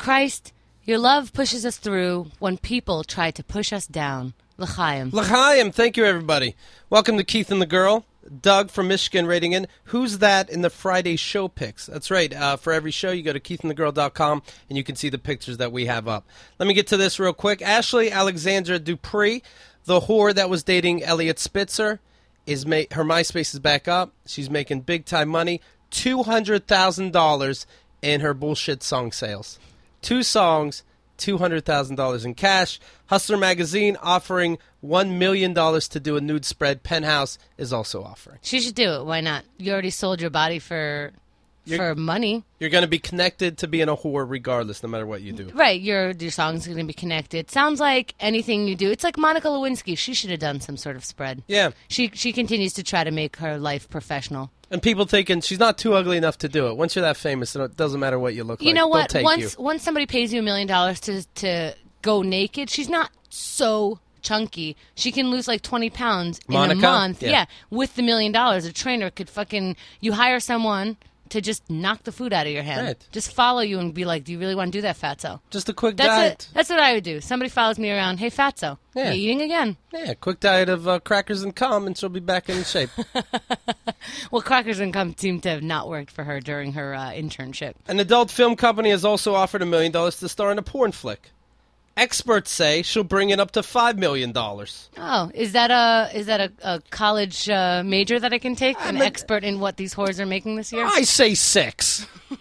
Christ, your love pushes us through when people try to push us down. L'chaim. L'chaim. Thank you, everybody. Welcome to Keith and the Girl. Doug from Michigan rating in. Who's that in the Friday show picks? That's right. For every show, you go to keithandthegirl.com, and you can see the pictures that we have up. Let me get to this real quick. Ashley Alexandra Dupree, the whore that was dating Elliot Spitzer, her MySpace is back up. She's making big-time money, $200,000 in her bullshit song sales. 2 songs, $200,000 in cash. Hustler Magazine offering $1 million to do a nude spread. Penthouse is also offering. She should do it. Why not? You already sold your body for money. You're going to be connected to being a whore regardless, no matter what you do. Right. Your song's going to be connected. Sounds like anything you do. It's like Monica Lewinsky. She should have done some sort of spread. Yeah. She continues to try to make her life professional. And people thinking she's not too ugly enough to do it. Once you're that famous, it doesn't matter what you look like. You know what? They'll take Once somebody pays you $1 million to go naked, she's not so chunky. She can lose like 20 pounds in a month. Yeah. With the $1 million, a trainer could you hire someone to just knock the food out of your hand. Right. Just follow you and be like, do you really want to do that, fatso? Just a quick diet. That's what I would do. Somebody follows me around, hey, fatso, yeah. you eating again? Yeah, quick diet of crackers and cum, and she'll be back in shape. Well, crackers and cum seem to have not worked for her during her internship. An adult film company has also offered $1 million to star in a porn flick. Experts say she'll bring in up to $5 million. Oh, is that a college major that I can take? An expert in what these whores are making this year? I say 6.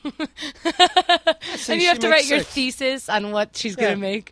And you have to write your thesis on what she's going to make?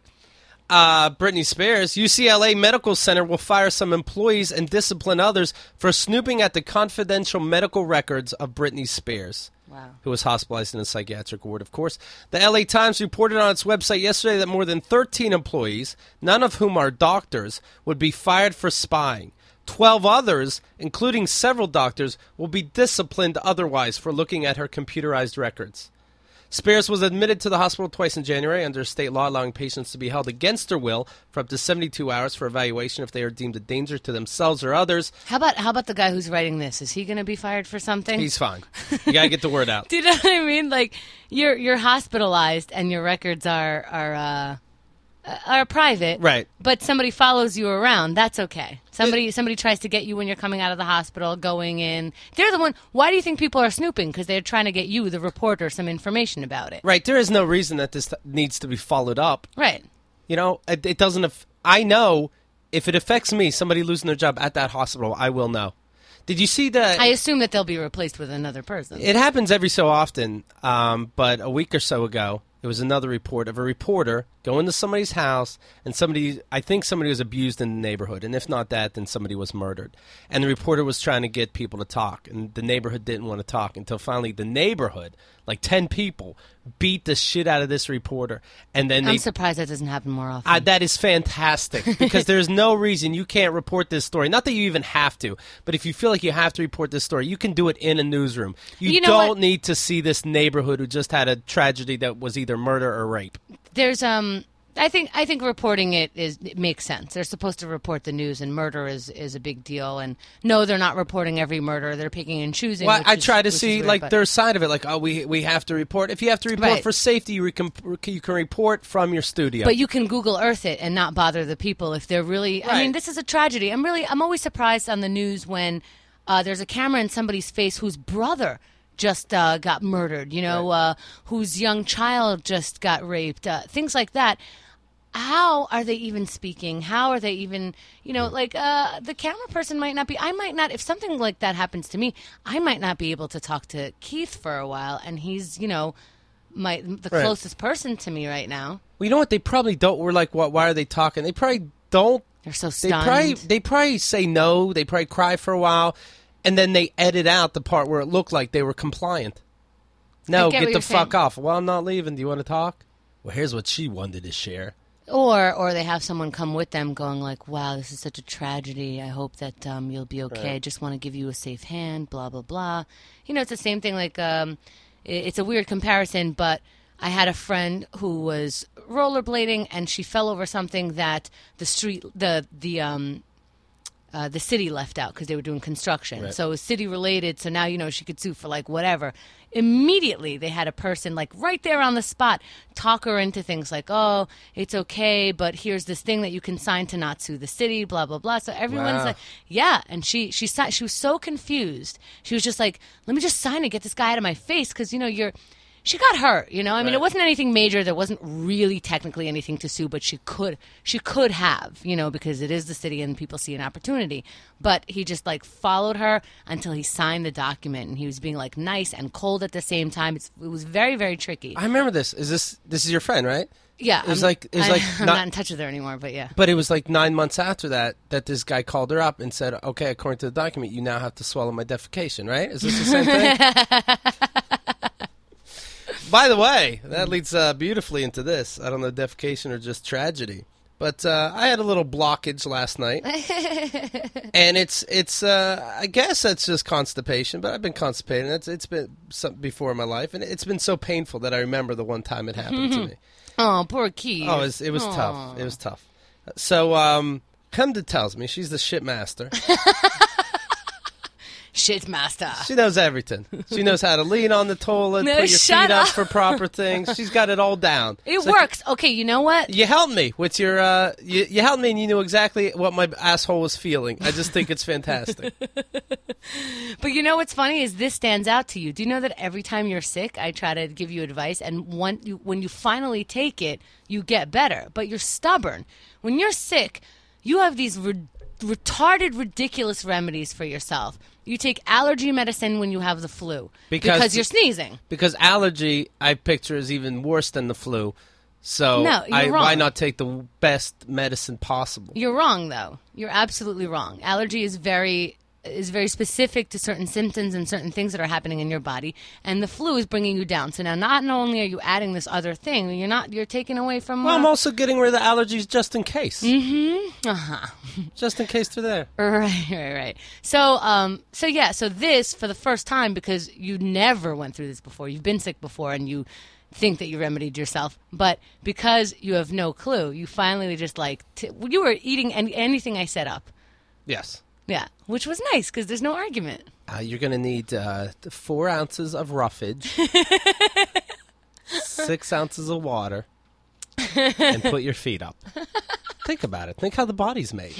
Britney Spears. UCLA Medical Center will fire some employees and discipline others for snooping at the confidential medical records of Britney Spears. Wow. Who was hospitalized in a psychiatric ward, of course. The LA Times reported on its website yesterday that more than 13 employees, none of whom are doctors, would be fired for spying. 12 others, including several doctors, will be disciplined otherwise for looking at her computerized records. Spears was admitted to the hospital twice in January under state law allowing patients to be held against their will for up to 72 hours for evaluation if they are deemed a danger to themselves or others. How about the guy who's writing this? Is he going to be fired for something? He's fine. You got to get the word out. Do you know what I mean? Like, you're hospitalized and your records are private. Right. But somebody follows you around. That's okay. Somebody tries to get you when you're coming out of the hospital, going in. They're the one. Why do you think people are snooping? Because they're trying to get you, the reporter, some information about it. Right. There is no reason that this needs to be followed up. Right. You know, it doesn't. I know if it affects me, somebody losing their job at that hospital, I will know. Did you see that? I assume that they'll be replaced with another person. It happens every so often, but a week or so ago, there was another report of a reporter going to somebody's house, and I think somebody was abused in the neighborhood, and if not that, then somebody was murdered. And the reporter was trying to get people to talk, and the neighborhood didn't want to talk until finally the neighborhood, like 10 people, beat the shit out of this reporter. And then I'm surprised that doesn't happen more often. That is fantastic, because there's no reason you can't report this story. Not that you even have to, but if you feel like you have to report this story, you can do it in a newsroom. You don't need to see this neighborhood who just had a tragedy that was either murder or rape. There's I think reporting it makes sense. They're supposed to report the news, and murder is a big deal. And no, they're not reporting every murder. They're picking and choosing. Well, I try to see their side of it. Like, we have to report. If you have to report for safety, you can report from your studio. But you can Google Earth it and not bother the people if they're really. Right. I mean, this is a tragedy. I'm always surprised on the news when there's a camera in somebody's face whose brother just got murdered, whose young child just got raped, things like that. How are they even speaking? How are they even, the camera person might not be, if something like that happens to me, I might not be able to talk to Keith for a while, and he's, the closest person to me right now. Well, you know what? They probably don't. We're like, what? Why are they talking? They probably don't. They're so stunned. They probably say no. They probably cry for a while. And then they edit out the part where it looked like they were compliant. No, get the fuck off. Well, I'm not leaving. Do you want to talk? Well, here's what she wanted to share. Or they have someone come with them going like, wow, this is such a tragedy. I hope that you'll be okay. I just want to give you a safe hand, blah, blah, blah. It's the same thing. Like, it's a weird comparison, but I had a friend who was rollerblading, and she fell over something that the the city left out because they were doing construction. Right. So it was city related. So now, she could sue for like whatever. Immediately, they had a person like right there on the spot talk her into things like, oh, it's okay, but here's this thing that you can sign to not sue the city, blah, blah, blah. So everyone's like, yeah. And she was so confused. She was just like, let me just sign it, get this guy out of my face because, she got hurt, I mean, it wasn't anything major. There wasn't really technically anything to sue, but she could have, because it is the city and people see an opportunity. But he just like followed her until he signed the document, and he was being like nice and cold at the same time. It was very, very tricky. I remember this. This is your friend, right? Yeah. I'm not in touch with her anymore, but yeah. But it was like 9 months after that this guy called her up and said, okay, according to the document, you now have to swallow my defecation, right? Is this the same thing? By the way, that leads beautifully into this. I don't know, defecation or just tragedy. But I had a little blockage last night. And it's I guess that's just constipation, but I've been constipated. It's been something before in my life, and it's been so painful that I remember the one time it happened to me. Oh, poor Keith. Oh, it was tough. It was tough. So, Hemda tells me she's the shit master. Shit master. She knows everything. She knows how to lean on the toilet, put your feet up for proper things. She's got it all down. It works. Okay, you know what? You helped me with your, you helped me and you knew exactly what my asshole was feeling. I just think it's fantastic. But you know what's funny is this stands out to you. Do you know that every time you're sick, I try to give you advice, and when you finally take it, you get better. But you're stubborn. When you're sick, you have these retarded, ridiculous remedies for yourself. You take allergy medicine when you have the flu because you're sneezing. Because allergy, I picture, is even worse than the flu. So no, you're wrong. Why not take the best medicine possible? You're wrong, though. You're absolutely wrong. Allergy is very specific to certain symptoms and certain things that are happening in your body, and the flu is bringing you down. So now, not only are you adding this other thing, you're taking away from. Well, I'm also getting rid of the allergies just in case. Mm-hmm. Just in case they're there. Right. So this for the first time, because you never went through this before. You've been sick before, and you think that you remedied yourself, but because you have no clue, you finally just you were eating anything I set up. Yes. Yeah, which was nice because there's no argument. You're going to need 4 ounces of roughage, 6 ounces of water, and put your feet up. Think about it. Think how the body's made.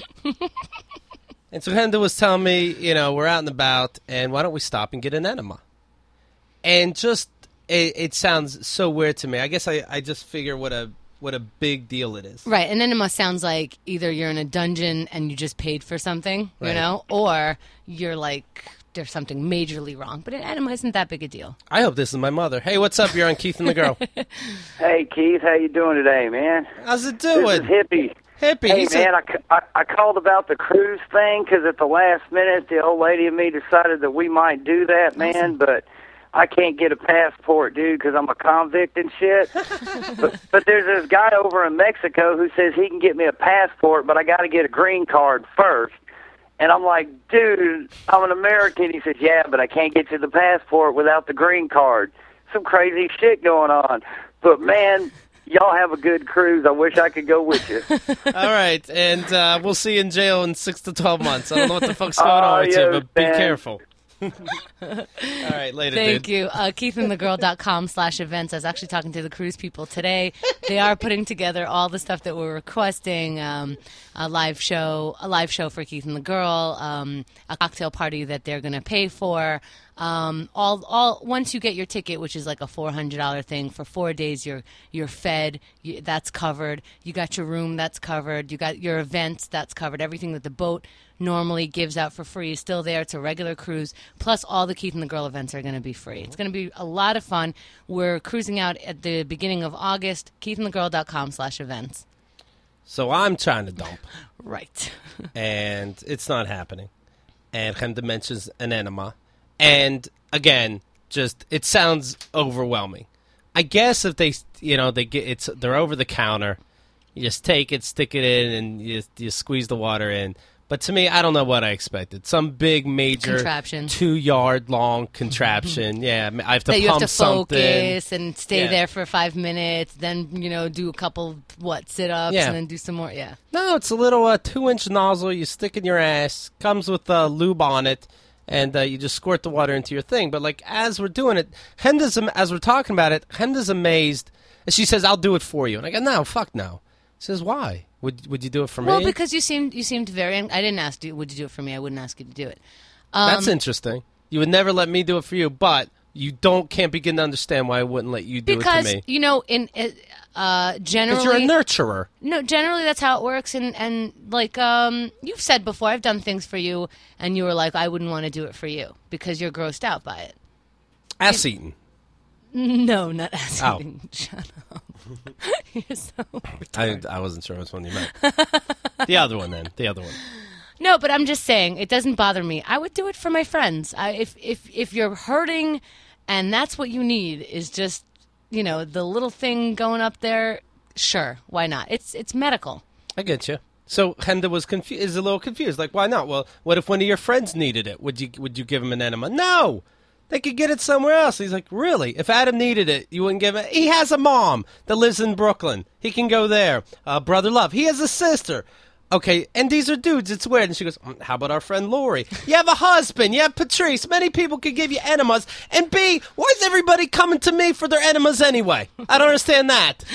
And so Henda was telling me, we're out and about, and why don't we stop and get an enema? And just, it sounds so weird to me. I guess I just figure what a big deal it is. Right, an enema sounds like either you're in a dungeon and you just paid for something, right, or you're like, there's something majorly wrong. But an enema isn't that big a deal. I hope this is my mother. Hey, what's up? You're on Keith and the Girl. Hey, Keith. How you doing today, man? How's it doing? This is Hippie. Hippie. Hey, man, I called about the cruise thing because at the last minute, the old lady and me decided that we might do that, man, awesome. But I can't get a passport, dude, because I'm a convict and shit. but there's this guy over in Mexico who says he can get me a passport, but I got to get a green card first. And I'm like, dude, I'm an American. He says, yeah, but I can't get you the passport without the green card. Some crazy shit going on. But, man, y'all have a good cruise. I wish I could go with you. All right, and we'll see you in jail in 6 to 12 months. I don't know what the fuck's going on with you, but be careful. All right, later, Thank you. KeithandTheGirl.com/events. I was actually talking to the cruise people today. They are putting together all the stuff that we're requesting. A live show for Keith and the Girl, a cocktail party that they're going to pay for. All once you get your ticket, which is like a $400 thing for 4 days, you're fed. That's covered. You got your room. That's covered. You got your events. That's covered. Everything that the boat normally gives out for free is still there. It's a regular cruise. Plus, all the Keith and the Girl events are going to be free. It's going to be a lot of fun. We're cruising out at the beginning of August. KeithandTheGirl.com/events. So I'm trying to dump. Right. And it's not happening. And Hemda mentions an enema. And again, just it sounds overwhelming. I guess if they're over the counter, you just take it, stick it in, and you squeeze the water in. But to me, I don't know what I expected. Some big, major, contraption, 2-yard long contraption. Yeah, I have to that you pump have to something. focus and stay there for 5 minutes. Then do a couple sit-ups and then do some more. Yeah. No, it's a little 2-inch nozzle you stick in your ass. Comes with lube on it, and you just squirt the water into your thing. But like as we're doing it, as we're talking about it, Henda's amazed. And she says, "I'll do it for you." And I go, "No, fuck no." She says, "Why? Would you do it for me?" Well, because you seemed very. I didn't ask you. Would you do it for me? I wouldn't ask you to do it. That's interesting. You would never let me do it for you, but you can't begin to understand why I wouldn't let you do it to me. Because generally, because you're a nurturer. No, generally that's how it works. And like you've said before, I've done things for you, and you were like, I wouldn't want to do it for you because you're grossed out by it. Ass eating. No, not ass eating. Shut up. You're so retarded. I wasn't sure which one you meant. The other one, then. The other one. No, but I'm just saying, it doesn't bother me. I would do it for my friends. If you're hurting and that's what you need is just, the little thing going up there, sure, why not? It's medical. I get you. So Henda is a little confused. Like, why not? Well, what if one of your friends needed it? Would you give him an enema? No! They could get it somewhere else. He's like, really? If Adam needed it, you wouldn't give it? He has a mom that lives in Brooklyn. He can go there. Brother Love. He has a sister. Okay, and these are dudes. It's weird. And she goes, how about our friend Lori? You have a husband. You have Patrice. Many people could give you enemas. And B, why is everybody coming to me for their enemas anyway? I don't understand that.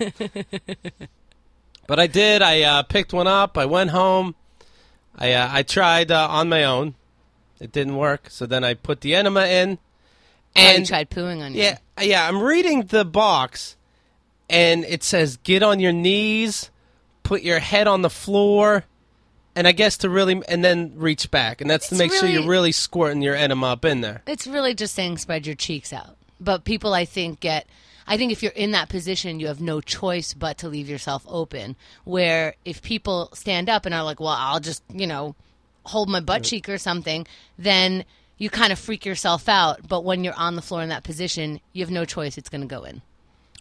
But I did. I picked one up. I went home. I tried on my own. It didn't work, so then I put the enema in. And you tried pooing on you. Yeah. I'm reading the box, and it says, get on your knees, put your head on the floor, and I guess and then reach back. And that's to make sure you're really squirting your enema up in there. It's really just saying spread your cheeks out. But people, I think if you're in that position, you have no choice but to leave yourself open. Where if people stand up and are like, well, I'll just, hold my butt cheek or something, then you kind of freak yourself out. But when you're on the floor in that position, you have no choice. It's going to go in.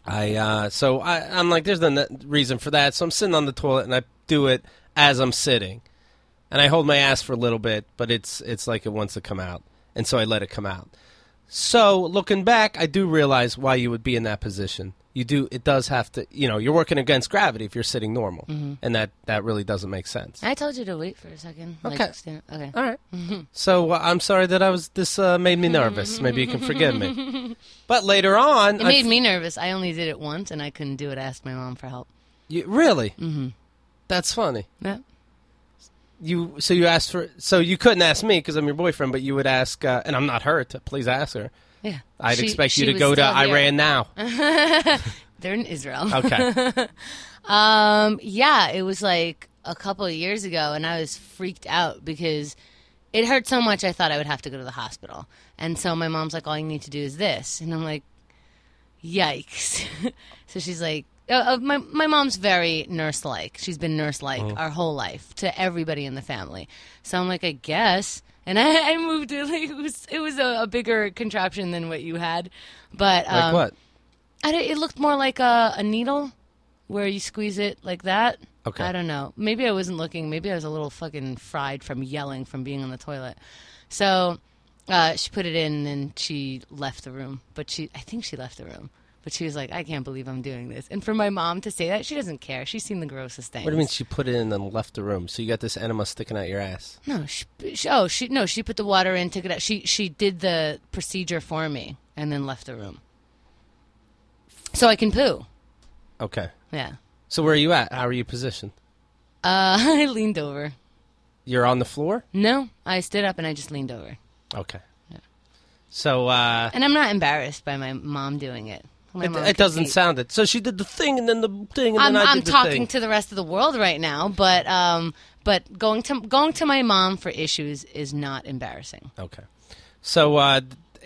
I'm like, there's no reason for that. So I'm sitting on the toilet and I do it as I'm sitting, and I hold my ass for a little bit, but it's like it wants to come out, and so I let it come out. So looking back, I do realize why you would be in that position. It does have to, you're working against gravity if you're sitting normal. Mm-hmm. And that really doesn't make sense. I told you to wait for a second. Okay. Okay. All right. Mm-hmm. So I'm sorry that this made me nervous. Maybe you can forgive me. But later on. It made me nervous. I only did it once, and I couldn't do it. I asked my mom for help. Really? Mm-hmm. That's funny. Yeah. You asked so you couldn't ask me because I'm your boyfriend, but you would ask, and I'm not hurt. Please ask her. Yeah. I'd expect you to go to Iran now. They're in Israel. Okay. Yeah, it was like a couple of years ago, and I was freaked out because it hurt so much I thought I would have to go to the hospital. And so my mom's like, all you need to do is this. And I'm like, yikes. So she's like, my mom's very nurse-like. She's been nurse-like our whole life to everybody in the family. So I'm like, I guess. And I moved it. Like, it was a bigger contraption than what you had. But like what? It looked more like a needle where you squeeze it like that. Okay. I don't know. Maybe I wasn't looking. Maybe I was a little fucking fried from yelling from being on the toilet. So she put it in and she left the room. I think she left the room. But she was like, I can't believe I'm doing this. And for my mom to say that, she doesn't care. She's seen the grossest things. What do you mean she put it in and left the room? So you got this enema sticking out your ass? No, she put the water in, took it out. She did the procedure for me and then left the room. So I can poo. Okay. Yeah. So where are you at? How are you positioned? I leaned over. You're on the floor? No, I stood up and I just leaned over. Okay. Yeah. So, and I'm not embarrassed by my mom doing it. It doesn't sound it. So she did the thing and then the thing and then I did the thing. I'm talking to the rest of the world right now, but going to my mom for issues is not embarrassing. Okay. So I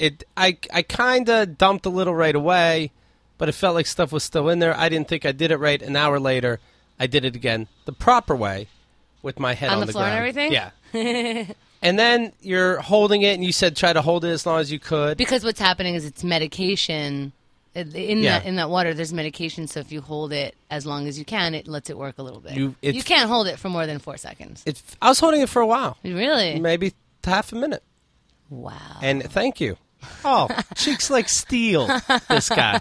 kind of dumped a little right away, but it felt like stuff was still in there. I didn't think I did it right. An hour later, I did it again the proper way with my head on the floor ground. And everything? Yeah. And then you're holding it, and you said try to hold it as long as you could. Because what's happening is it's medication In that water, there's medication, so if you hold it as long as you can, it lets it work a little bit. You can't hold it for more than 4 seconds. I was holding it for a while. Really? Maybe half a minute. Wow. And thank you. Oh, cheeks like steel, this guy.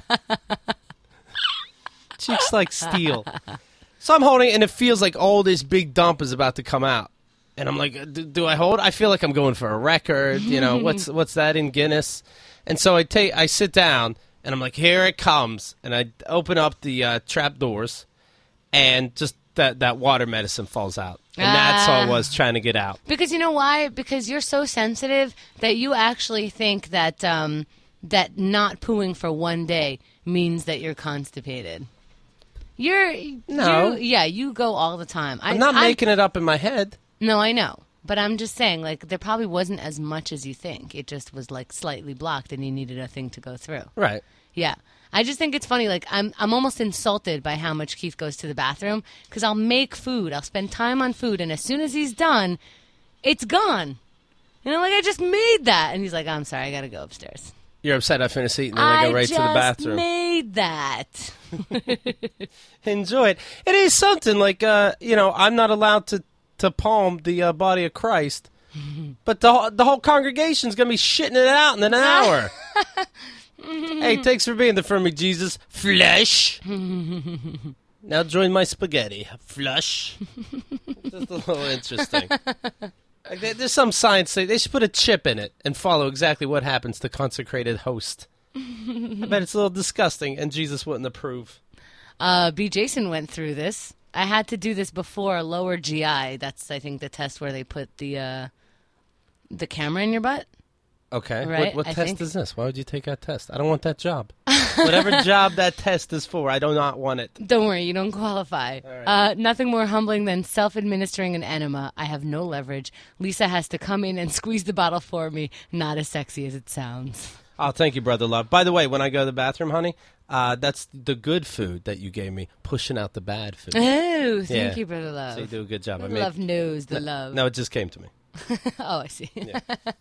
Cheeks like steel. So I'm holding it, and it feels like all this big dump is about to come out. And I'm like, do I hold? I feel like I'm going for a record. You know, what's that in Guinness? And so I sit down, and I'm like, here it comes. And I open up the trap doors, and just that water medicine falls out. And that's all I was trying to get out. Because you know why? Because you're so sensitive that you actually think that that not pooing for one day means that you're constipated. You go all the time. I'm not making it up in my head. No, I know. But I'm just saying, like, there probably wasn't as much as you think. It just was, like, slightly blocked, and you needed a thing to go through. Right. Yeah. I just think it's funny. Like, I'm almost insulted by how much Keith goes to the bathroom, because I'll make food. I'll spend time on food, and as soon as he's done, it's gone. You know, like, I just made that. And he's like, I'm sorry, I got to go upstairs. You're upset I finished eating, and then I go right to the bathroom. I just made that. Enjoy it. It is something, like, I'm not allowed to palm the body of Christ, but the whole congregation's going to be shitting it out in an hour. Hey, thanks for being there for me, Jesus. Flesh. Now join my spaghetti. Flush. Just a little interesting. Like, there's some science they should put a chip in it and follow exactly what happens to consecrated host. I bet it's a little disgusting, and Jesus wouldn't approve. B. Jason went through this. I had to do this before lower GI. That's, I think, the test where they put the camera in your butt. Okay. Right? What test is this? Why would you take that test? I don't want that job. Whatever job that test is for, I do not want it. Don't worry, you don't qualify. Right. Nothing more humbling than self-administering an enema. I have no leverage. Lisa has to come in and squeeze the bottle for me. Not as sexy as it sounds. Oh, thank you, brother love. By the way, when I go to the bathroom, honey, that's the good food that you gave me, pushing out the bad food. Oh, thank you, brother love. So you do a good job. Brother love knows the love. No, it just came to me. Oh, I see. Yeah.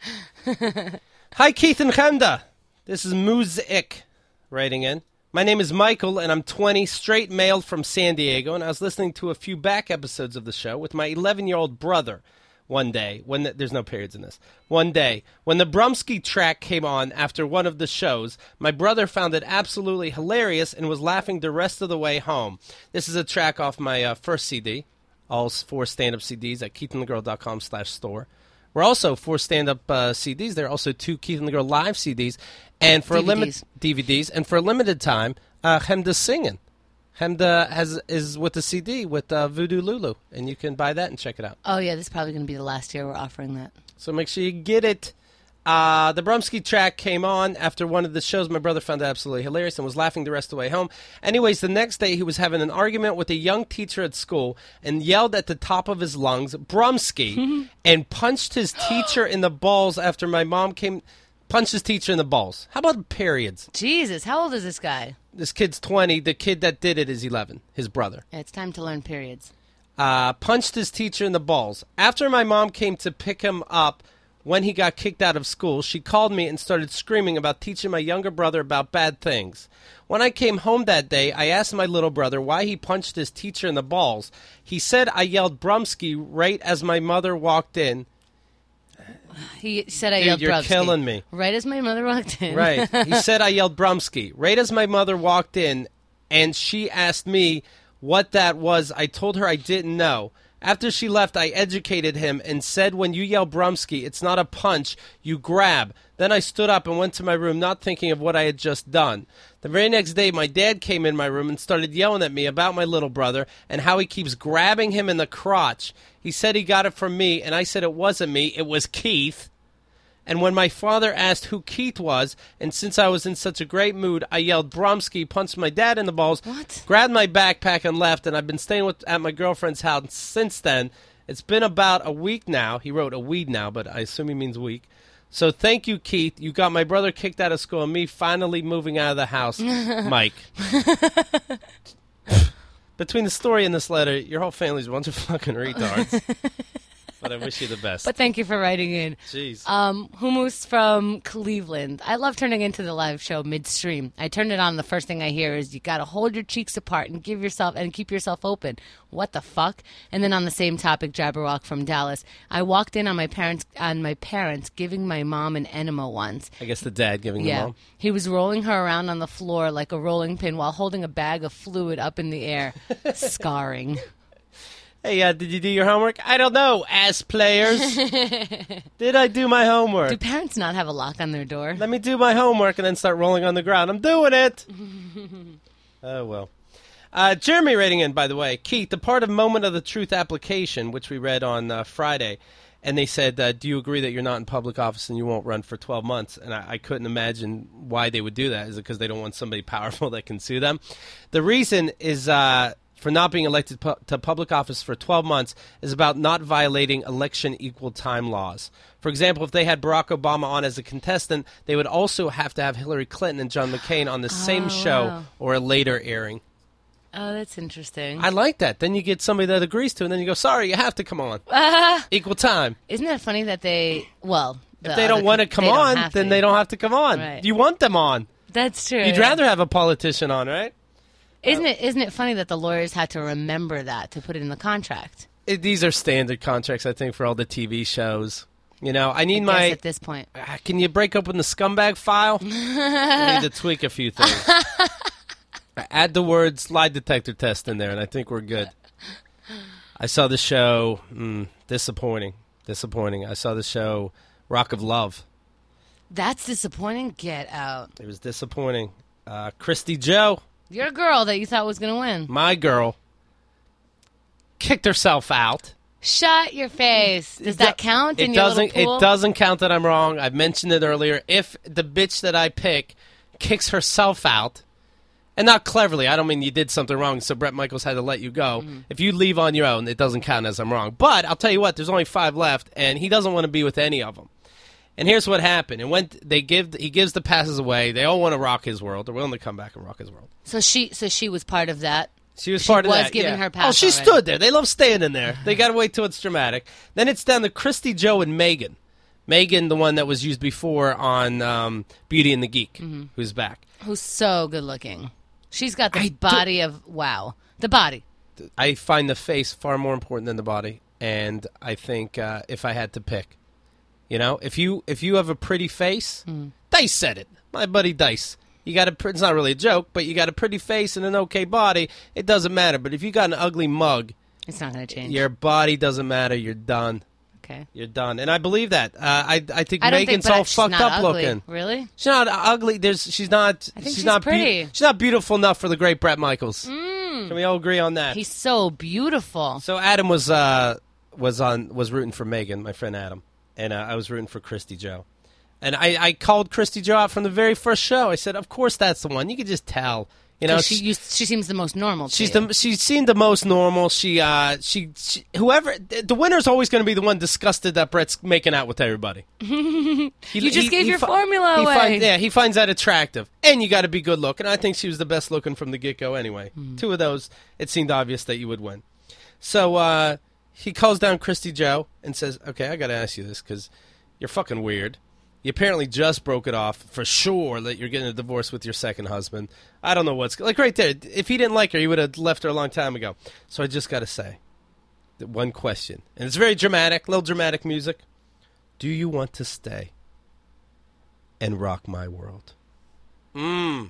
Hi, Keith and Chemda. This is Muzik writing in. My name is Michael, and I'm 20, straight male from San Diego, and I was listening to a few back episodes of the show with my 11-year-old brother one day, there's no periods in this. One day, when the Brumsky track came on after one of the shows, my brother found it absolutely hilarious and was laughing the rest of the way home. This is a track off my first CD, all 4 stand-up CDs at keithandthegirl.com/store. We're also 4 stand-up CDs. There are also 2 Keith and the Girl live CDs. And for DVDs. And for a limited time, Chemda's singing. Chemda is with the CD with Voodoo Lulu, and you can buy that and check it out. Oh, yeah, this is probably going to be the last year we're offering that. So make sure you get it. The Brumsky track came on after one of the shows. My brother found it absolutely hilarious and was laughing the rest of the way home. Anyways, the next day he was having an argument with a young teacher at school and yelled at the top of his lungs, Brumsky, and punched his teacher in the balls after my mom came... Punched his teacher in the balls. How about periods? Jesus, how old is this guy? This kid's 20. The kid that did it is 11, his brother. Yeah, it's time to learn periods. Punched his teacher in the balls. After my mom came to pick him up when he got kicked out of school, she called me and started screaming about teaching my younger brother about bad things. When I came home that day, I asked my little brother why he punched his teacher in the balls. He said I yelled Brumsky right as my mother walked in. He said I yelled Brumsky. You're killing me. Right as my mother walked in. Right. He said I yelled Brumsky. Right as my mother walked in, and she asked me what that was. I told her I didn't know. After she left, I educated him and said when you yell Brumsky, it's not a punch, you grab. Then I stood up and went to my room, not thinking of what I had just done. The very next day, my dad came in my room and started yelling at me about my little brother and how he keeps grabbing him in the crotch. He said he got it from me, and I said it wasn't me, it was Keith. And when my father asked who Keith was, and since I was in such a great mood, I yelled Brumsky, punched my dad in the balls, grabbed my backpack and left, and I've been staying at my girlfriend's house since then. It's been about a week now. He wrote a weed now, but I assume he means week. So thank you, Keith. You got my brother kicked out of school and me finally moving out of the house. Mike. Between the story and this letter, your whole family's a bunch of fucking retards. But I wish you the best. But thank you for writing in. Jeez. Hummus from Cleveland. I love turning into the live show midstream. I turn it on. The first thing I hear is you got to hold your cheeks apart and keep yourself open. What the fuck? And then on the same topic, Jabberwock from Dallas. I walked in on my parents giving my mom an enema once. I guess the dad giving the mom. He was rolling her around on the floor like a rolling pin while holding a bag of fluid up in the air. Scarring. Hey, did you do your homework? I don't know, ass players. Did I do my homework? Do parents not have a lock on their door? Let me do my homework and then start rolling on the ground. I'm doing it. Oh, well. Jeremy writing in, by the way. Keith, the part of Moment of the Truth application, which we read on Friday, and they said, do you agree that you're not in public office and you won't run for 12 months? And I couldn't imagine why they would do that. Is it because they don't want somebody powerful that can sue them? The reason is... for not being elected to public office for 12 months is about not violating election equal time laws. For example, if they had Barack Obama on as a contestant, they would also have to have Hillary Clinton and John McCain on the same show or a later airing. Oh, that's interesting. I like that. Then you get somebody that agrees to, and then you go, sorry, you have to come on. Equal time. Isn't that funny that they, if they don't want to come on, then they don't have to come on. Right. You want them on. That's true. You'd rather have a politician on, right? Isn't it funny that the lawyers had to remember that to put it in the contract? These are standard contracts, I think, for all the TV shows. You know, I need at this point. Can you break open the scumbag file? I need to tweak a few things. Add the words lie detector test in there, and I think we're good. I saw the show. Disappointing. I saw the show Rock of Love. That's disappointing? Get out. It was disappointing. Christy Joe. Your girl that you thought was going to win. My girl. Kicked herself out. Shut your face. Does that count in your little pool? It doesn't count that I'm wrong. I've mentioned it earlier. If the bitch that I pick kicks herself out, and not cleverly, I don't mean you did something wrong, so Bret Michaels had to let you go. Mm-hmm. If you leave on your own, it doesn't count as I'm wrong. But I'll tell you what, there's only 5 left, and he doesn't want to be with any of them. And here's what happened. And when he gives the passes away, they all want to rock his world. They're willing to come back and rock his world. So she was part of that. She was part of that. She was giving her pass. Oh, she stood there. They love standing there. They got to wait till it's dramatic. Then it's down to Christy Joe and Megan. Megan, the one that was used before on Beauty and the Geek, who's back. Who's so good looking. She's got the body of wow. The body. I find the face far more important than the body, and I think if I had to pick. You know, if you have a pretty face, Dice said it. My buddy Dice. You got it's not really a joke, but you got a pretty face and an okay body, it doesn't matter. But if you got an ugly mug, it's not going to change. Your body doesn't matter. You're done. Okay. You're done. And I believe that. I think Megan's all fucked up ugly. Looking. Really? She's not ugly. She's not. I think she's not pretty. She's not beautiful enough for the great Bret Michaels. Can we all agree on that? He's so beautiful. So Adam was rooting for Megan, my friend Adam. And I was rooting for Christy Joe. And I called Christy Joe out from the very first show. I said, of course that's the one. You could just tell. You know, she seems the most normal. She seemed the most normal. Whoever the winner's always going to be the one disgusted that Bret's making out with everybody. You just gave your formula away. He finds that attractive, and you got to be good looking. I think she was the best looking from the get go. Anyway, 2 of those, it seemed obvious that you would win. So he calls down Christy Joe and says, "Okay, I got to ask you this because you're fucking weird. You apparently just broke it off for sure that you're getting a divorce with your second husband. I don't know what's... Like right there, if he didn't like her, he would have left her a long time ago. So I just got to say, one question. And it's very dramatic, little dramatic music. Do you want to stay and rock my world?" And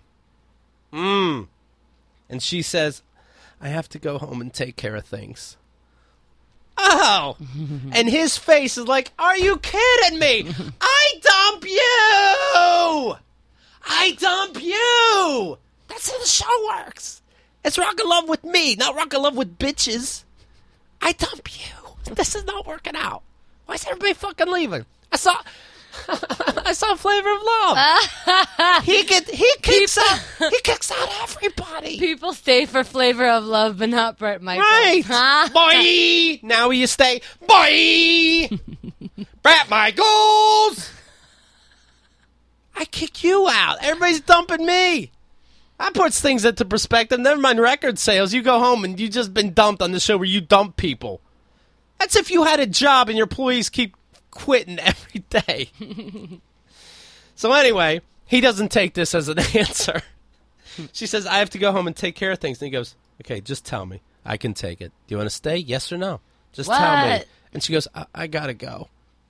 she says, "I have to go home and take care of things." Oh! And his face is like, are you kidding me? I dump you! I dump you! That's how the show works. It's rock and love with me, not rock and love with bitches. I dump you. This is not working out. Why is everybody fucking leaving? I saw Flavor of Love. He kicks out everybody. People stay for Flavor of Love, but not Bret Michaels. Right. Boy! Now you stay. Boy! Bret Michaels! I kick you out. Everybody's dumping me. That puts things into perspective. Never mind record sales. You go home and you just been dumped on the show where you dump people. That's if you had a job and your employees keep quitting every day. So anyway, he doesn't take this as an answer. She says, I have to go home and take care of things. And he goes, okay, just tell me. I can take it. Do you want to stay? Yes or no? Just tell me. And she goes, I got to go.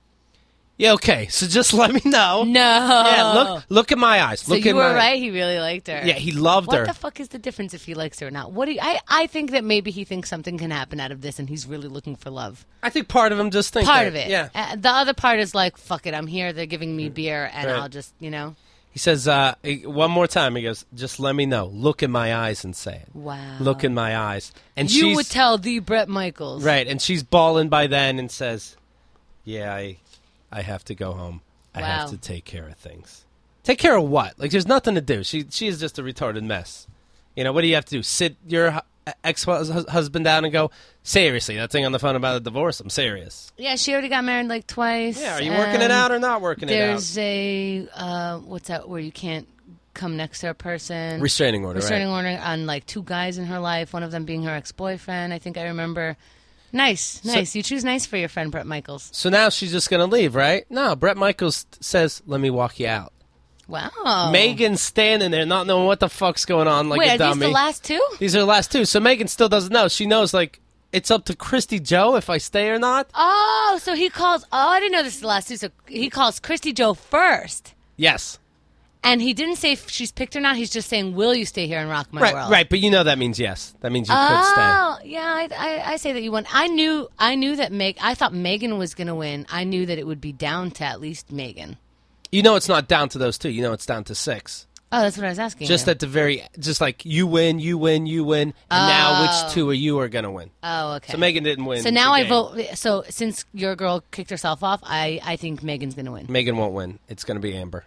Yeah, okay, so just let me know. No. Yeah, look at my eyes. So you were right, he really liked her. Yeah, he loved her. What the fuck is the difference if he likes her or not? I think that maybe he thinks something can happen out of this and he's really looking for love. I think part of him just thinks part of it. Yeah. The other part is like, fuck it, I'm here, they're giving me beer, and I'll just, He says, one more time, he goes, just let me know. Look in my eyes and say it. Wow. Look in my eyes. And you would tell the Bret Michaels. Right, and she's bawling by then and says, yeah, I have to go home. I have to take care of things. Take care of what? Like, there's nothing to do. She is just a retarded mess. What do you have to do? Sit your ex-husband down and go, seriously, that thing on the phone about a divorce, I'm serious. Yeah, she already got married like twice. Yeah, are you working it out or not working it out? There's a, what's that, where you can't come next to a person. Restraining order, Restraining order on like 2 guys in her life, one of them being her ex-boyfriend, I think I remember. Nice. You choose nice for your friend, Bret Michaels. So now she's just going to leave, right? No, Bret Michaels says, let me walk you out. Wow. Megan's standing there not knowing what the fuck's going on like a dummy. Wait, are these the last 2? These are the last 2. So Megan still doesn't know. She knows, like, it's up to Christy Joe if I stay or not. Oh, so he calls... Oh, I didn't know this is the last 2. So he calls Christy Joe first. Yes. And he didn't say if she's picked or not. He's just saying, will you stay here and rock my world? Right, but that means yes. That means you could stay. Oh, yeah, I say that you won. I knew that I thought Megan was going to win. I knew that it would be down to at least Megan. It's not down to those 2. It's down to 6. Oh, that's what I was asking. Just at the just like you win, and now which 2 of you are going to win? Oh, okay. So Megan didn't win. So now I vote. So since your girl kicked herself off, I think Megan's going to win. Megan won't win. It's going to be Amber.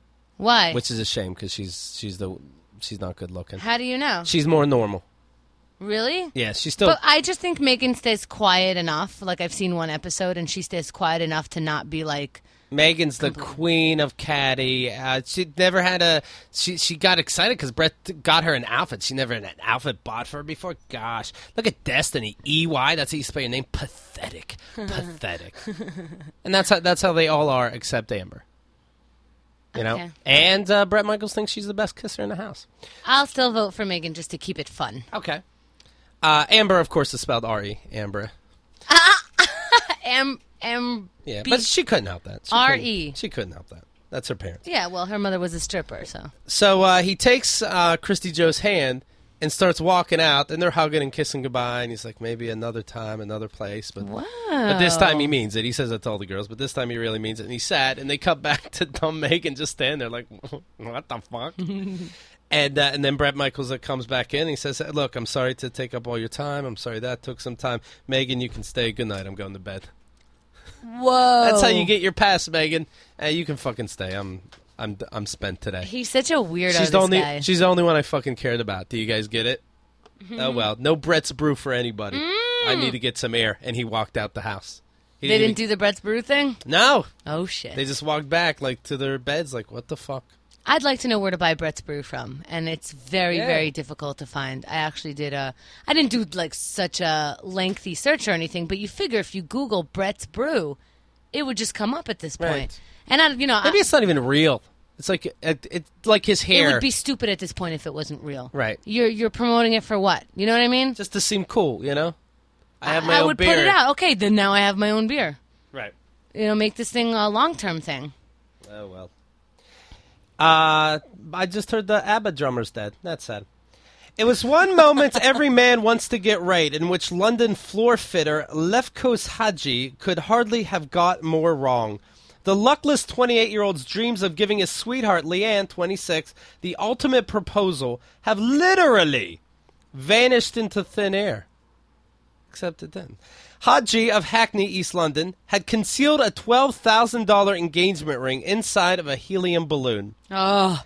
Why? Which is a shame because she's not good looking. How do you know? She's more normal. Really? Yeah, she's still. But I just think Megan stays quiet enough. Like I've seen one episode, and she stays quiet enough to not be like. Megan's the queen of catty. She never had She got excited because Bret got her an outfit. She never had an outfit bought for her before. Gosh, look at Destiny EY. That's how you spell your name. Pathetic, pathetic. And that's how they all are except Amber. Okay. And Bret Michaels thinks she's the best kisser in the house. I'll still vote for Megan just to keep it fun. Okay. Amber, of course, is spelled R-E. Amber. Yeah, but she couldn't help that. R-E. She couldn't help that. That's her parents. Yeah, well, her mother was a stripper, so. So he takes Christy Joe's hand and starts walking out, and they're hugging and kissing goodbye, and he's like, maybe another time, another place. But this time he means it. He says it to all the girls, but this time he really means it. And he's sad, and they cut back to dumb Megan just standing there like, what the fuck? And then Bret Michaels comes back in, and he says, look, I'm sorry to take up all your time. I'm sorry that took some time. Megan, you can stay. Good night. I'm going to bed. Whoa. That's how you get your pass, Megan. You can fucking stay. I'm spent today. He's such a weirdo, guy. She's the only one I fucking cared about. Do you guys get it? Mm-hmm. Oh, well. No Brett's Brew for anybody. I need to get some air. And he walked out the house. They didn't do the Brett's Brew thing? No. Oh, shit. They just walked back to their beds like, what the fuck? I'd like to know where to buy Brett's Brew from, and it's very, very difficult to find. I actually did I didn't do such a lengthy search or anything, but you figure if you Google Brett's Brew, it would just come up at this point. Right. And maybe it's not even real. It's like his hair. It would be stupid at this point if it wasn't real. Right. You're promoting it for what? You know what I mean? Just to seem cool, I have my own beer. I would put it out. Okay, then now I have my own beer. Right. Make this thing a long-term thing. Oh, well. I just heard the ABBA drummer's dead. That's sad. It was one moment every man wants to get right in which London floor fitter Lefkos Hadji could hardly have got more wrong. The luckless 28-year-old's dreams of giving his sweetheart, Leanne, 26, the ultimate proposal have literally vanished into thin air. Except it didn't. Hadji of Hackney, East London, had concealed a $12,000 engagement ring inside of a helium balloon. Oh.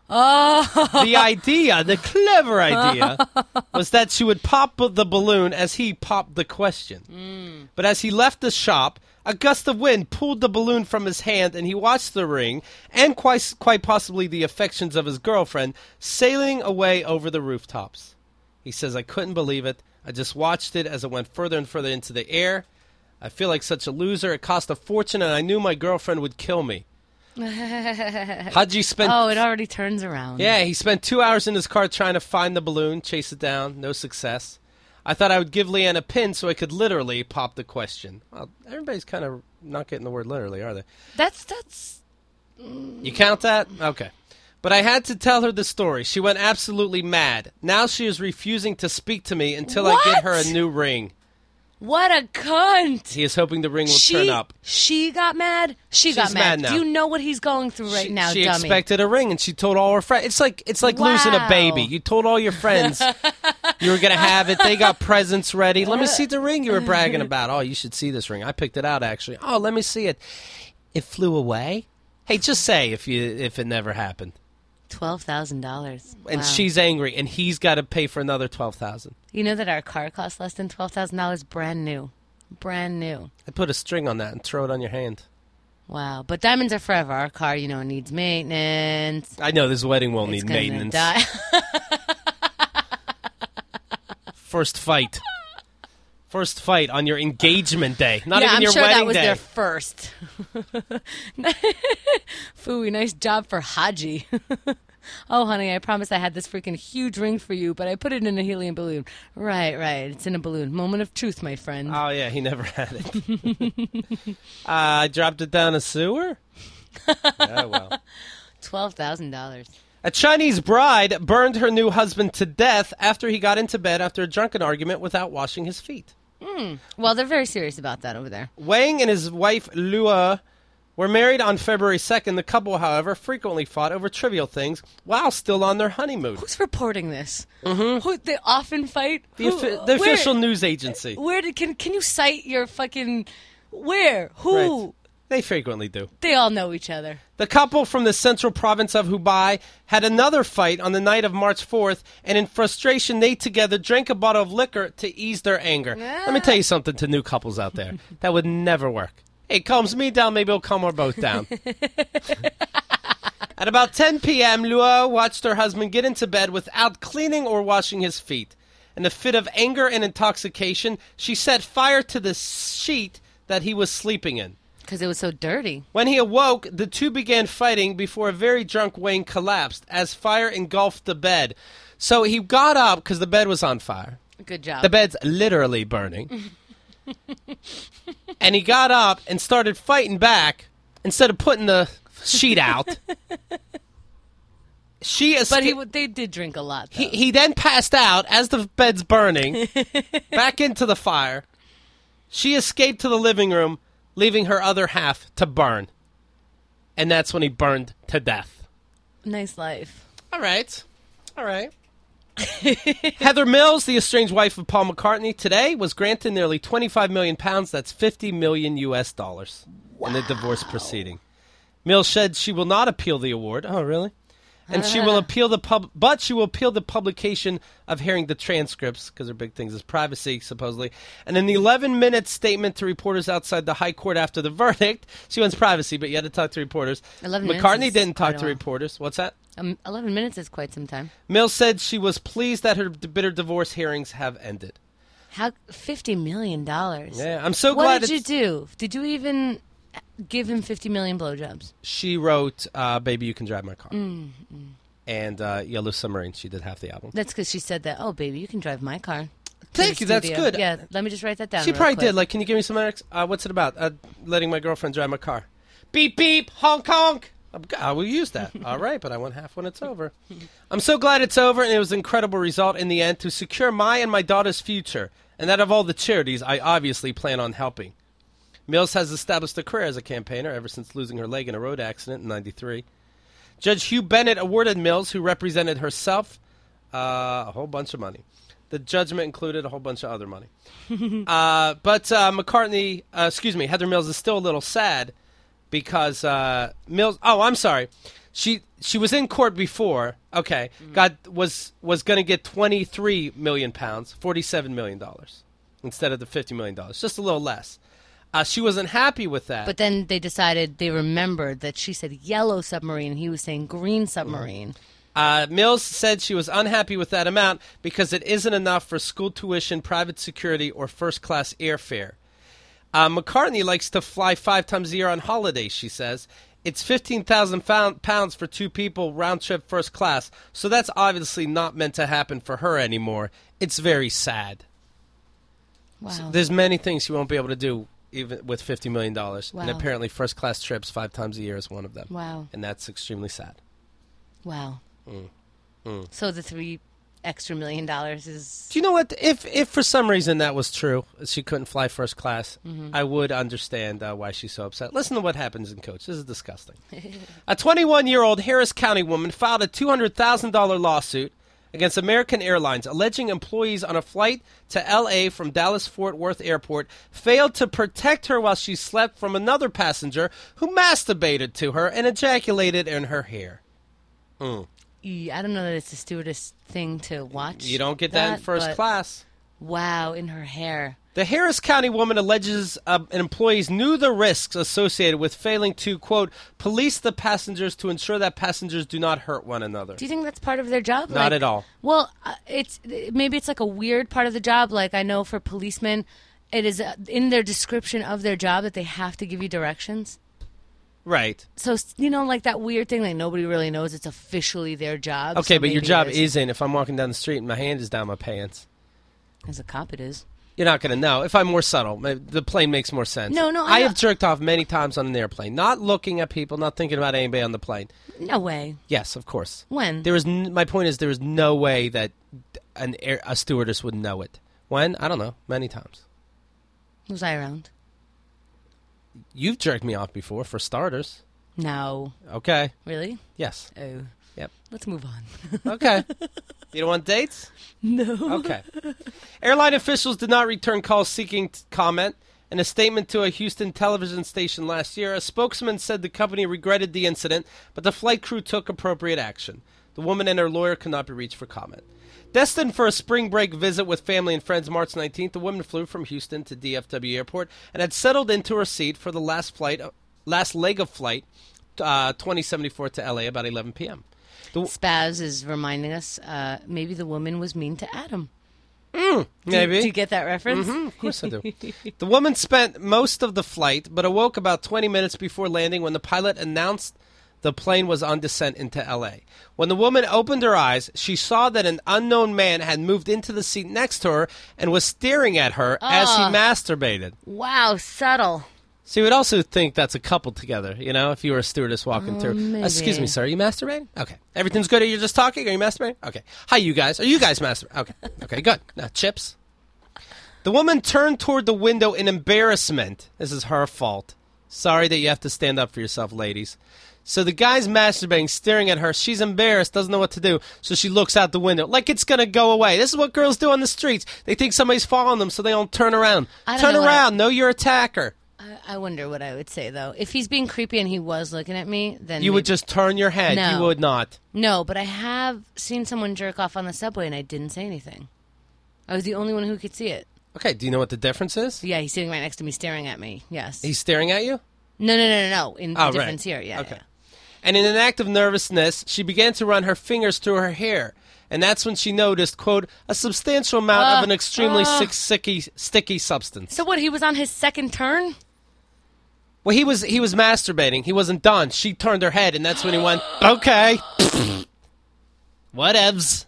The clever idea, was that she would pop the balloon as he popped the question. But as he left the shop, a gust of wind pulled the balloon from his hand, and he watched the ring, and quite possibly the affections of his girlfriend, sailing away over the rooftops. He says, I couldn't believe it. I just watched it as it went further and further into the air. I feel like such a loser. It cost a fortune, and I knew my girlfriend would kill me. Haji spent... Oh, it already turns around. Yeah, he spent 2 hours in his car trying to find the balloon, chase it down. No success. I thought I would give Leanne a pin so I could literally pop the question. Well, everybody's kind of not getting the word literally, are they? That's... You count that? Okay. But I had to tell her the story. She went absolutely mad. Now she is refusing to speak to me until I get her a new ring. What a cunt! He is hoping the ring will turn up. She got mad? She's got mad. Now. Do you know what he's going through right now, she dummy? expected a ring, and she told all her friends. It's like losing a baby. You told all your friends you were going to have it. They got presents ready. Let me see the ring you were bragging about. Oh, you should see this ring. I picked it out, actually. Oh, let me see it. It flew away? Hey, just say if it never happened. $12,000. And she's angry, and he's got to pay for another $12,000. You know that our car costs less than $12,000, brand new. Brand new. I'd put a string on that and throw it on your hand. Wow. But diamonds are forever. Our car, needs maintenance. I know this wedding will need maintenance. Die. First fight on your engagement day. Not even I'm your sure wedding that was day. their first. Phooey, nice job for Haji. Oh, honey, I promised I had this freaking huge ring for you, but I put it in a helium balloon. Right. It's in a balloon. Moment of truth, my friend. Oh, yeah, he never had it. I dropped it down a sewer? Yeah, well. $12,000. A Chinese bride burned her new husband to death after he got into bed after a drunken argument without washing his feet. Well, they're very serious about that over there. Wang and his wife, Lua, were married on February 2nd. The couple, however, frequently fought over trivial things while still on their honeymoon. Who's reporting this? Who, they often fight? The official news agency. Can you cite your fucking... Where? Who? Right. They frequently do. They all know each other. The couple from the central province of Hubei had another fight on the night of March 4th, and in frustration, they together drank a bottle of liquor to ease their anger. Let me tell you something to new couples out there. That would never work. Hey, it calms me down, maybe it'll calm us both down. At about 10 p.m., Lua watched her husband get into bed without cleaning or washing his feet. In a fit of anger and intoxication, she set fire to the sheet that he was sleeping in. Because it was so dirty. When he awoke, the two began fighting before a very drunk Wayne collapsed as fire engulfed the bed. So he got up because the bed was on fire. Good job. The bed's literally burning. And he got up and started fighting back instead of putting the sheet out. But they did drink a lot, though. He then passed out as the bed's burning, back into the fire. She escaped to the living room, leaving her other half to burn. And that's when he burned to death. Nice life. All right. Heather Mills, the estranged wife of Paul McCartney, today was granted nearly 25 million pounds. That's $50 million US in the divorce proceeding. Mills said she will not appeal the award. Oh, really? And she will appeal the publication of hearing the transcripts, because her big thing is privacy, supposedly. And in the 11-minute statement to reporters outside the High Court after the verdict, she wants privacy, but you had to talk to reporters. McCartney didn't talk to reporters. What's that? 11 minutes is quite some time. Mills said she was pleased that her bitter divorce hearings have ended. How $50 million? Yeah, I'm so glad. What did you do? Did you even give him 50 million blowjobs? She wrote Baby You Can Drive My Car. And Yellow Submarine. She did half the album. That's because she said that, oh, baby, you can drive my car. Thank you, that's good. Yeah, let me just write that down. She probably did. Like, can you give me some lyrics? What's it about? Letting my girlfriend drive my car. Beep, beep, honk, honk. I will use that. All right, but I want half when it's over. I'm so glad it's over, and it was an incredible result in the end to secure my and my daughter's future, and that of all the charities I obviously plan on helping. Mills has established a career as a campaigner ever since losing her leg in a road accident in '93. Judge Hugh Bennett awarded Mills, who represented herself, a whole bunch of money. The judgment included a whole bunch of other money. But Heather Mills is still a little sad because Mills. Oh, I'm sorry. She was in court before. Okay, was going to get 23 million pounds, $47 million, instead of the $50 million, just a little less. She wasn't happy with that. But then they remembered that she said yellow submarine, and he was saying green submarine. Mills said she was unhappy with that amount because it isn't enough for school tuition, private security, or first-class airfare. McCartney likes to fly 5 times a year on holiday, she says. It's 15,000 pounds for 2 people, round trip first class. So that's obviously not meant to happen for her anymore. It's very sad. Wow. So there's many things she won't be able to do even with $50 million. Wow. And apparently first class trips 5 times a year is one of them. Wow. And that's extremely sad. Wow. So the $3 extra million is... Do you know what? If for some reason that was true, she couldn't fly first class, I would understand why she's so upset. Listen to what happens in Coach. This is disgusting. A 21-year-old Harris County woman filed a $200,000 lawsuit against American Airlines, alleging employees on a flight to L.A. from Dallas-Fort Worth Airport failed to protect her while she slept from another passenger who masturbated to her and ejaculated in her hair. I don't know that it's a stewardess thing to watch. You don't get that in first class. Wow, in her hair. The Harris County woman alleges employees knew the risks associated with failing to, quote, police the passengers to ensure that passengers do not hurt one another. Do you think that's part of their job? Not at all. Well, maybe it's like a weird part of the job. Like I know for policemen, it is in their description of their job that they have to give you directions. Right. So, like that weird thing, like nobody really knows it's officially their job. Okay, so but your job isn't if I'm walking down the street and my hand is down my pants. As a cop, it is. You're not going to know. If I'm more subtle, the plane makes more sense. No, I have jerked off many times on an airplane, not looking at people, not thinking about anybody on the plane. No way. Yes, of course. When? My point is there is no way that a stewardess would know it. When? I don't know. Many times. Was I around? You've jerked me off before, for starters. No. Okay. Really? Yes. Oh. Yep. Let's move on. Okay. You don't want dates? No. Okay. Airline officials did not return calls seeking comment. In a statement to a Houston television station last year, a spokesman said the company regretted the incident, but the flight crew took appropriate action. The woman and her lawyer could not be reached for comment. Destined for a spring break visit with family and friends March 19th, the woman flew from Houston to DFW Airport and had settled into her seat for the last leg of flight 2074 to L.A. about 11 p.m. Spaz is reminding us maybe the woman was mean to Adam. Maybe. Do you get that reference? Mm-hmm, of course I do. The woman spent most of the flight, but awoke about 20 minutes before landing when the pilot announced the plane was on descent into L.A. When the woman opened her eyes, she saw that an unknown man had moved into the seat next to her and was staring at her as he masturbated. Wow, subtle. So you would also think that's a couple together, if you were a stewardess walking through. Maybe. Excuse me, sir, are you masturbating? Okay. Everything's good? Are you just talking? Are you masturbating? Okay. Hi, you guys. Are you guys masturbating? Okay. Okay, good. Now, chips. The woman turned toward the window in embarrassment. This is her fault. Sorry that you have to stand up for yourself, ladies. So the guy's masturbating, staring at her. She's embarrassed, doesn't know what to do, so she looks out the window like it's going to go away. This is what girls do on the streets. They think somebody's following them, so they don't turn around. Turn around. Know your attacker. I wonder what I would say, though. If he's being creepy and he was looking at me, then... You would just turn your head. No. You would not. No, but I have seen someone jerk off on the subway, and I didn't say anything. I was the only one who could see it. Okay, do you know what the difference is? Yeah, he's sitting right next to me staring at me, yes. He's staring at you? No. The difference here, yeah. Okay. Yeah. And in an act of nervousness, she began to run her fingers through her hair. And that's when she noticed, quote, a substantial amount of an extremely sticky substance. So what, he was on his second turn? Well, he was masturbating. He wasn't done. She turned her head, and that's when he went, okay. Whatevs.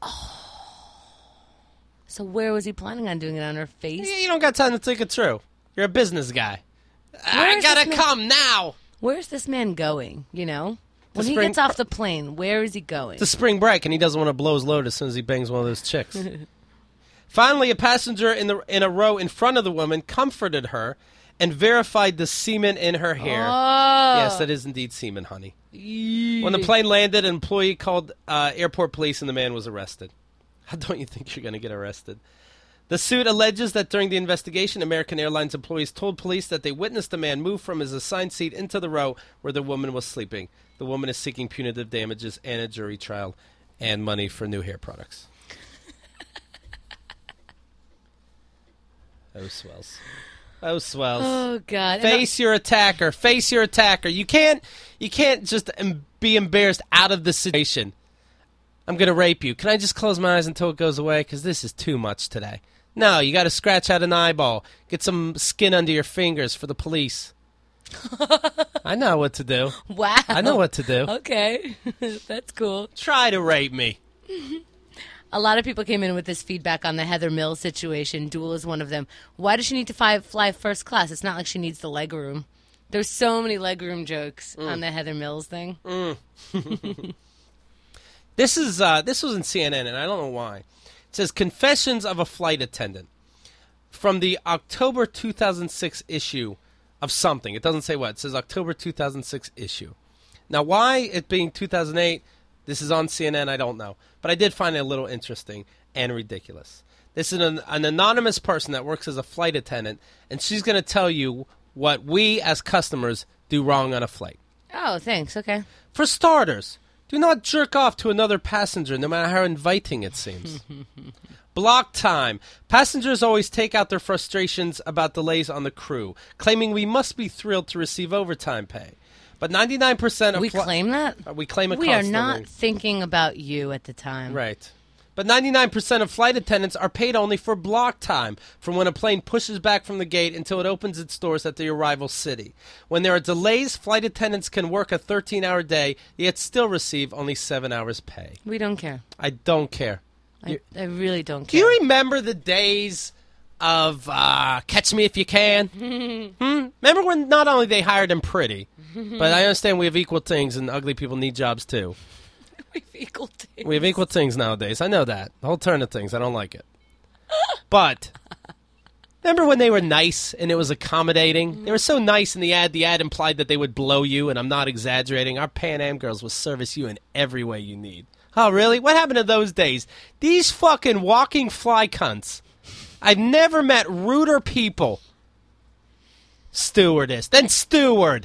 So where was he planning on doing it, on her face? You don't got time to think it through. You're a business guy. I gotta come now. Where's this man going, When he gets off the plane, where is he going? To spring break, and he doesn't want to blow his load as soon as he bangs one of those chicks. Finally, a passenger in a row in front of the woman comforted her and verified the semen in her hair. Oh. Yes, that is indeed semen, honey. When the plane landed, an employee called airport police, and the man was arrested. How don't you think you're going to get arrested? The suit alleges that during the investigation, American Airlines employees told police that they witnessed a man move from his assigned seat into the row where the woman was sleeping. The woman is seeking punitive damages and a jury trial and money for new hair products. Oh, swells. Oh, swells. Oh, God. Face your attacker. Face your attacker. You can't just be embarrassed out of the situation. I'm going to rape you. Can I just close my eyes until it goes away? Because this is too much today. No, you got to scratch out an eyeball. Get some skin under your fingers for the police. I know what to do. Wow. I know what to do. Okay. That's cool. Try to rape me. A lot of people came in with this feedback on the Heather Mills situation. Duel is one of them. Why does she need to fly first class? It's not like she needs the leg room. There's so many legroom jokes on the Heather Mills thing. This was in CNN, and I don't know why. It says Confessions of a Flight Attendant from the October 2006 issue of something. It doesn't say what. It says October 2006 issue. Now, why it being 2008, this is on CNN, I don't know. But I did find it a little interesting and ridiculous. This is an anonymous person that works as a flight attendant, and she's going to tell you what we as customers do wrong on a flight. Oh, thanks. Okay. For starters, do not jerk off to another passenger, no matter how inviting it seems. Block time. Passengers always take out their frustrations about delays on the crew, claiming we must be thrilled to receive overtime pay. But 99% of... We claim that? We claim it We constantly. are not thinking about you at the time. Right. But 99% of flight attendants are paid only for block time, from when a plane pushes back from the gate until it opens its doors at the arrival city. When there are delays, flight attendants can work a 13-hour day, yet still receive only 7 hours pay. We don't care. I don't care. I really don't Do care. you remember the days of Catch Me If You Can? Remember when not only they hired him pretty, but I understand we have equal things and ugly people need jobs too. We have equal things. We have equal things nowadays. I know that. The whole turn of things. I don't like it. But remember when they were nice and it was accommodating? They were so nice in the ad. The ad implied that they would blow you, and I'm not exaggerating. Our Pan Am girls will service you in every way you need. Oh, really? What happened to those days? These fucking walking fly cunts. I've never met ruder people. Stewardess. Then steward.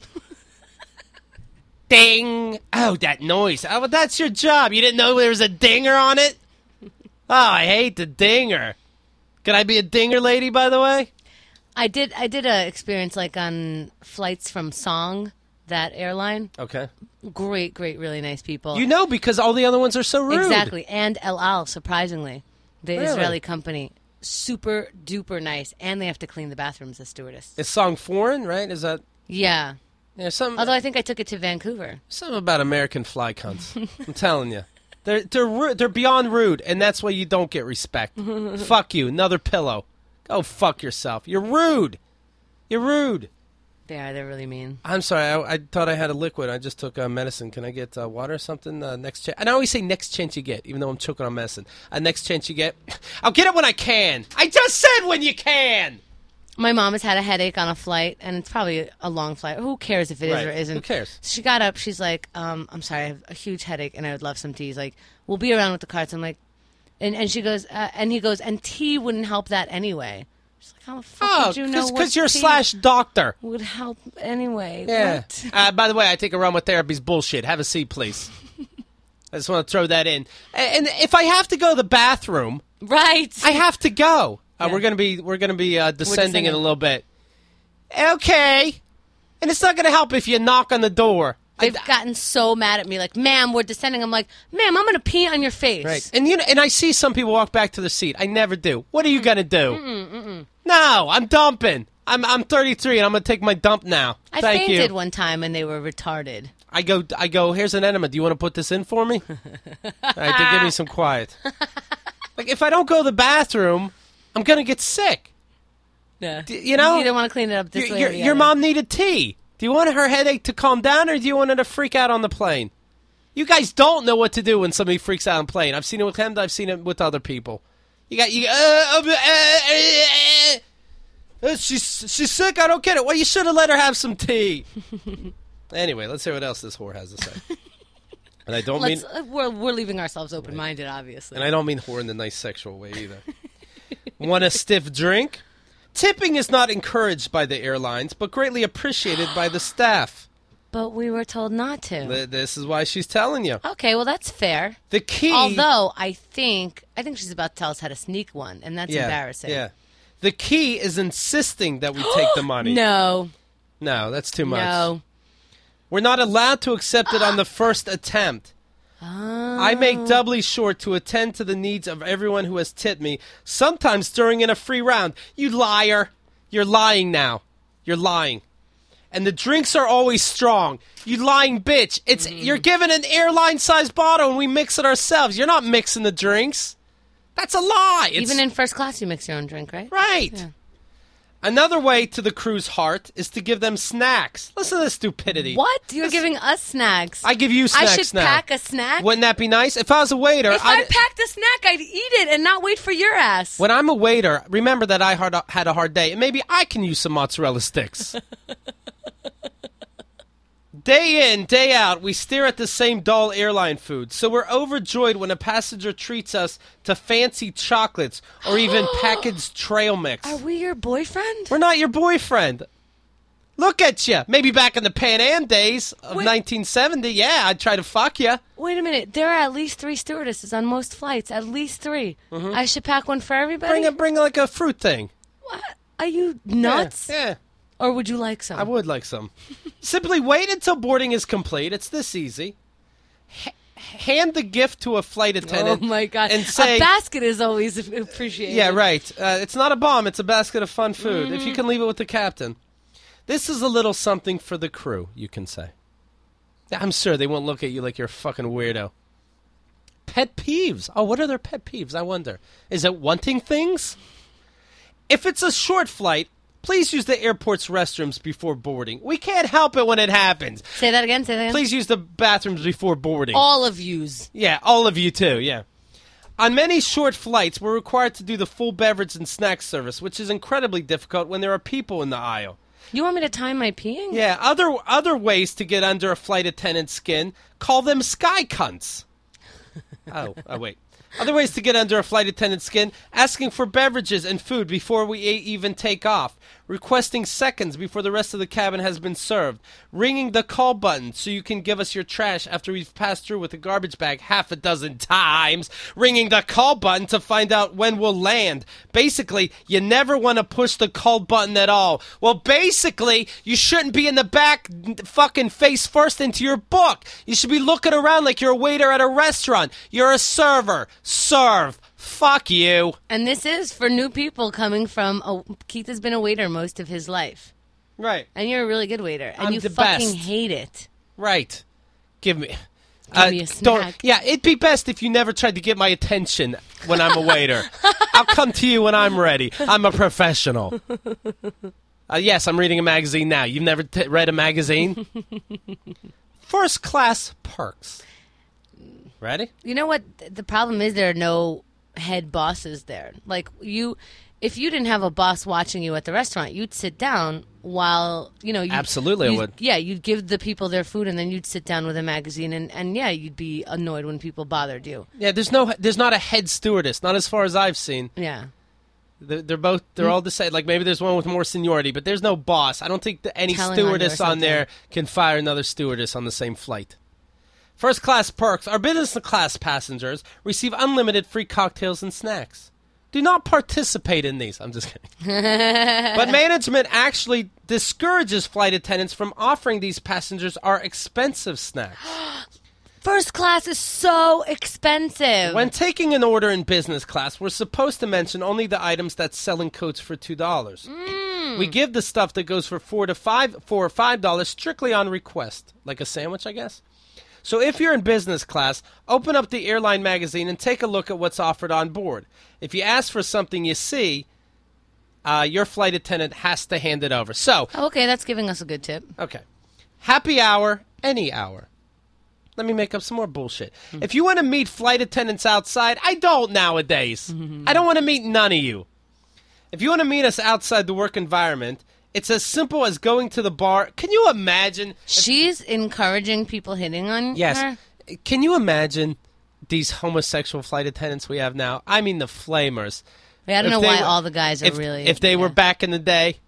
Ding. Oh, that noise. Oh, well, that's your job. You didn't know there was a dinger on it? Oh, I hate the dinger. Can I be a dinger lady, by the way? I did a experience like on flights from Song, that airline. Okay. Great, really nice people. You know, because all the other ones are so rude. Exactly. And El Al, surprisingly. The Really? Israeli company. Super duper nice. And they have to clean the bathrooms, the stewardess. Is Song foreign, right? Is that... Yeah. Yeah, something... Although I think I took it to Vancouver. Something about American fly cunts. I'm telling you. They're beyond rude, and that's why you don't get respect. Fuck you. Another pillow. Go fuck yourself. You're rude. You're rude. They're really mean. I'm sorry. I thought I had a liquid. I just took medicine. Can I get water or something? Next chance. And I always say next chance you get, even though I'm choking on medicine. Next chance you get. I'll get it when I can. I just said when you can. My mom has had a headache on a flight, and it's probably a long flight. Who cares if it is or isn't? Who cares? She got up. She's like, I'm sorry, I have a huge headache, and I would love some tea. He's like, we'll be around with the carts. I'm like, and she goes, and he goes, and tea wouldn't help that anyway. She's like, how the fuck would you know what because you're tea /doctor. would help anyway? Yeah. What? By the way, I think aromatherapy's bullshit. Have a seat, please. I just want to throw that in. And if I have to go to the bathroom, Right. I have to go. Yeah. We're gonna be descending in a little bit. Okay, and it's not gonna help if you knock on the door. They've gotten so mad at me, like, ma'am, we're descending. I'm like, ma'am, I'm gonna pee on your face. Right, and I see some people walk back to the seat. I never do. What are you gonna do? No, I'm dumping. I'm 33 and I'm gonna take my dump now. I Thank fainted you. one time and they were retarded. I go. Here's an enema. Do you want to put this in for me? All right, then give me some quiet. Like if I don't go to the bathroom, I'm gonna get sick. Yeah. You know, You don't want to clean it up this way. or the Your other. mom needed tea. Do you want her headache to calm down, or do you want her to freak out on the plane? You guys don't know what to do when somebody freaks out on a plane. I've seen it with him. I've seen it with other people. She's sick. I don't get it. Well, you should have let her have some tea. Anyway, let's hear what else this whore has to say. And I don't mean we're leaving ourselves open-minded, obviously. and I don't mean whore in the nice sexual way either. Want a stiff drink? Tipping is not encouraged by the airlines, but greatly appreciated by the staff. But we were told not to. This is why she's telling you. Okay, well, that's fair. The key... Although, I think she's about to tell us how to sneak one, and that's embarrassing. Yeah. The key is insisting that we take the money. No. No, that's too much. No. We're not allowed to accept it on the first attempt. I make doubly sure to attend to the needs of everyone who has tipped me, sometimes during in a free round. You liar. You're lying now. You're lying. And the drinks are always strong. You lying bitch. You're given an airline-sized bottle and we mix it ourselves. You're not mixing the drinks. That's a lie. Even in first class, you mix your own drink, right? Right. Yeah. Another way to the crew's heart is to give them snacks. Listen to this stupidity. What? You're giving us snacks. I give you snacks. I should pack a snack? Wouldn't that be nice? If I was a waiter... If I packed a snack, I'd eat it and not wait for your ass. When I'm a waiter, remember that I had a hard day, and maybe I can use some mozzarella sticks. Day in, day out, we stare at the same dull airline food, so we're overjoyed when a passenger treats us to fancy chocolates or even packaged trail mix. Are we your boyfriend? We're not your boyfriend. Look at you. Maybe back in the Pan Am days of 1970, yeah, I'd try to fuck you. Wait a minute. There are at least 3 stewardesses on most flights. At least 3. Mm-hmm. I should pack one for everybody? Bring like a fruit thing. What? Are you nuts? Yeah. Or would you like some? I would like some. Simply wait until boarding is complete. It's this easy. Hand the gift to a flight attendant. Oh, my God. And say, a basket is always appreciated. Yeah, right. It's not a bomb. It's a basket of fun food. If you can leave it with the captain. This is a little something for the crew, you can say. I'm sure they won't look at you like you're a fucking weirdo. Pet peeves. Oh, what are their pet peeves? I wonder. Is it wanting things? If it's a short flight, please use the airport's restrooms before boarding. We can't help it when it happens. Say that again. Please use the bathrooms before boarding. All of yous. Yeah, all of you too, yeah. On many short flights, we're required to do the full beverage and snack service, which is incredibly difficult when there are people in the aisle. You want me to time my peeing? Yeah, other ways to get under a flight attendant's skin, call them sky cunts. Oh, wait. Other ways to get under a flight attendant's skin, asking for beverages and food before we even take off, requesting seconds before the rest of the cabin has been served, ringing the call button so you can give us your trash after we've passed through with a garbage bag 6 times, ringing the call button to find out when we'll land. Basically, you never want to push the call button at all. Well, basically, you shouldn't be in the back fucking face first into your book. You should be looking around like you're a waiter at a restaurant. You're a server. Serve. Fuck you. And this is for new people coming from... Keith has been a waiter most of his life. Right. And you're a really good waiter. And I'm you the fucking best. hate it. Right. Give me a snack. Yeah, it'd be best if you never tried to get my attention when I'm a waiter. I'll come to you when I'm ready. I'm a professional. Yes, I'm reading a magazine now. You've never read a magazine? First class perks. Ready? You know what? The problem is there are no head bosses there. Like, if you didn't have a boss watching you at the restaurant, you'd sit down while, Absolutely, I would. Yeah, you'd give the people their food, and then you'd sit down with a magazine, and yeah, you'd be annoyed when people bothered you. Yeah, there's not a head stewardess, not as far as I've seen. Yeah. They're all the same. Like, maybe there's one with more seniority, but there's no boss. I don't think that any stewardess on there can fire another stewardess on the same flight. First class perks. Our business class passengers receive unlimited free cocktails and snacks. Do not participate in these. I'm just kidding. But management actually discourages flight attendants from offering these passengers our expensive snacks. First class is so expensive. When taking an order in business class, we're supposed to mention only the items that sell in codes for $2. We give the stuff that goes for $4 or $5 strictly on request. Like a sandwich, I guess. So if you're in business class, open up the airline magazine and take a look at what's offered on board. If you ask for something you see, your flight attendant has to hand it over. So, okay, that's giving us a good tip. Okay. Happy hour, any hour. Let me make up some more bullshit. If you want to meet flight attendants outside, I don't nowadays. I don't want to meet none of you. If you want to meet us outside the work environment, it's as simple as going to the bar. Can you imagine? She's encouraging people hitting on her? Yes. Can you imagine these homosexual flight attendants we have now? I mean, the flamers. I don't know why all the guys are really... If they were back in the day,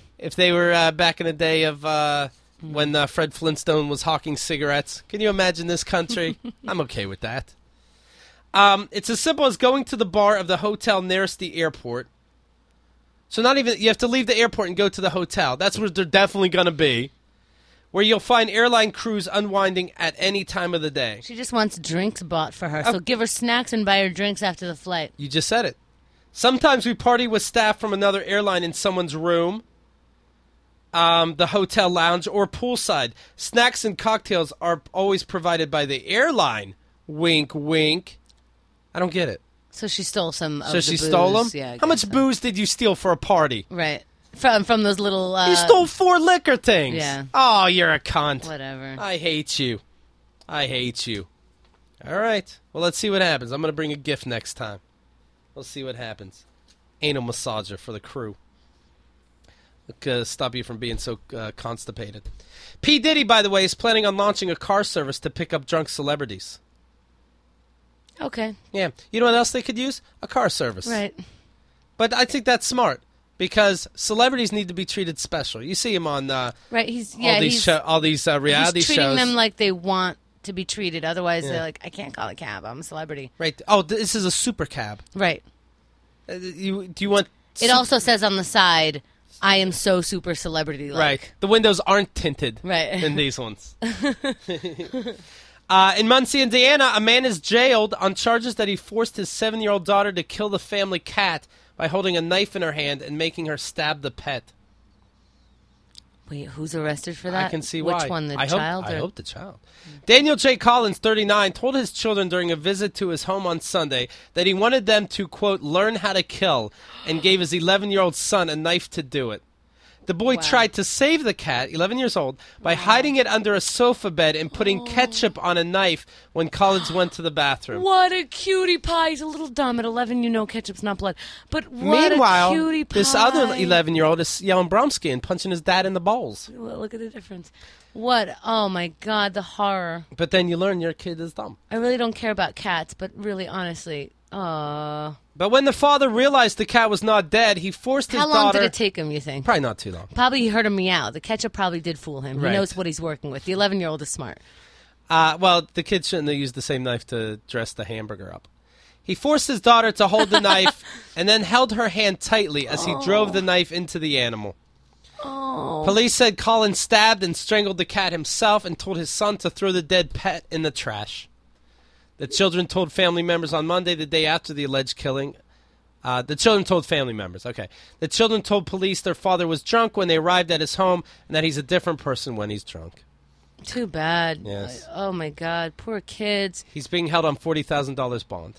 of when Fred Flintstone was hawking cigarettes, can you imagine this country? I'm okay with that. It's as simple as going to the bar of the hotel nearest the airport. So you have to leave the airport and go to the hotel. That's where they're definitely going to be. where you'll find airline crews unwinding at any time of the day. She just wants drinks bought for her, so give her snacks and buy her drinks after the flight. You just said it. Sometimes we party with staff from another airline in someone's room, the hotel lounge, or poolside. Snacks and cocktails are always provided by the airline. Wink, wink. I don't get it. So she stole some of So the she booze. stole them? Yeah, How much booze did you steal for a party? Right. From those little... You stole 4 liquor things. Yeah. Oh, you're a cunt. Whatever. I hate you. I hate you. All right. Well, let's see what happens. I'm going to bring a gift next time. We'll see what happens. Anal massager for the crew. Stop you from being so constipated. P. Diddy, by the way, is planning on launching a car service to pick up drunk celebrities. Okay. Yeah. You know what else they could use? A car service. Right. But I think that's smart because celebrities need to be treated special. You see him on right. all these reality he's treating shows. them like they want to be treated. Otherwise, they're like, I can't call a cab. I'm a celebrity. Right. Oh, this is a super cab. Right. Do you want... It also says on the side, I am so super celebrity-like. Right. The windows aren't tinted in these ones. In Muncie, Indiana, a man is jailed on charges that he forced his 7-year-old daughter to kill the family cat by holding a knife in her hand and making her stab the pet. Wait, who's arrested for that? I can see why. Which one, I child? I hope the child. Daniel J. Collins, 39, told his children during a visit to his home on Sunday that he wanted them to, quote, learn how to kill, and gave his 11-year-old son a knife to do it. The boy tried to save the cat, 11 years old, by hiding it under a sofa bed and putting ketchup on a knife when Collins went to the bathroom. What a cutie pie. He's a little dumb. At 11, you know ketchup's not blood. But what Meanwhile, a cutie pie. this other 11-year-old is yelling Bromsky and punching his dad in the balls. Well, look at the difference. What? Oh, my God, the horror. But then you learn your kid is dumb. I really don't care about cats, but really, honestly, But when the father realized the cat was not dead, he forced his daughter... How long did it take him, you think? Probably not too long. Probably he heard a meow. The ketchup probably did fool him. Right. He knows what he's working with. The 11-year-old is smart. Well, the kid shouldn't have used the same knife to dress the hamburger up. He forced his daughter to hold the knife and then held her hand tightly as he drove the knife into the animal. Police said Collins stabbed and strangled the cat himself and told his son to throw the dead pet in the trash. The children told family members on Monday, the day after the alleged killing. The children told family members, okay. The children told police their father was drunk when they arrived at his home and that he's a different person when he's drunk. Too bad. Yes. Oh, my God. Poor kids. He's being held on $40,000 bond.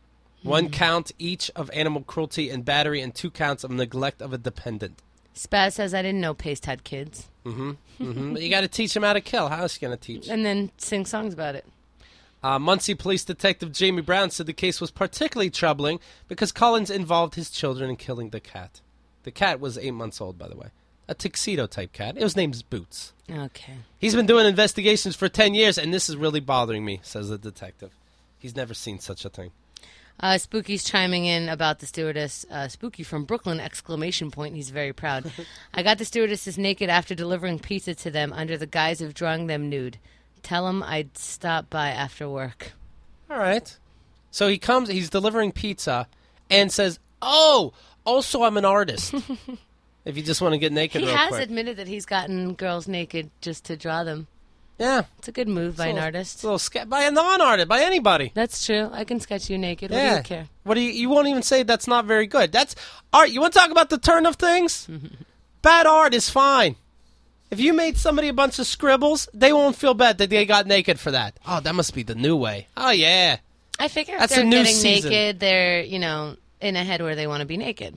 1 count each of animal cruelty and battery and 2 counts of neglect of a dependent. Spaz says, I didn't know Paste had kids. But you got to teach him how to kill. How else are you going to teach? And then sing songs about it. Muncie Police Detective Jamie Brown said the case was particularly troubling because Collins involved his children in killing the cat. The cat was 8 months old, by the way. A tuxedo-type cat. It was named Boots. Okay. He's been doing investigations for 10 years, and this is really bothering me, says the detective. He's never seen such a thing. Spooky's chiming in about the stewardess. Spooky from Brooklyn, exclamation point. He's very proud. I got the stewardesses naked after delivering pizza to them under the guise of drawing them nude. Tell them I'd stop by after work. All right. So he comes, he's delivering pizza, and says, oh, also I'm an artist. If you just want to get naked real quick. He has admitted that he's gotten girls naked just to draw them. Yeah. It's a good move by an artist. It's a little by a non-artist, by anybody. That's true. I can sketch you naked. What do you care? You won't even say that's not very good. That's art. You want to talk about the turn of things? Bad art is fine. If you made somebody a bunch of scribbles, they won't feel bad that they got naked for that. Oh, that must be the new way. Oh, yeah. I figure if that's they're a new getting season. naked, they're, in a head where they want to be naked.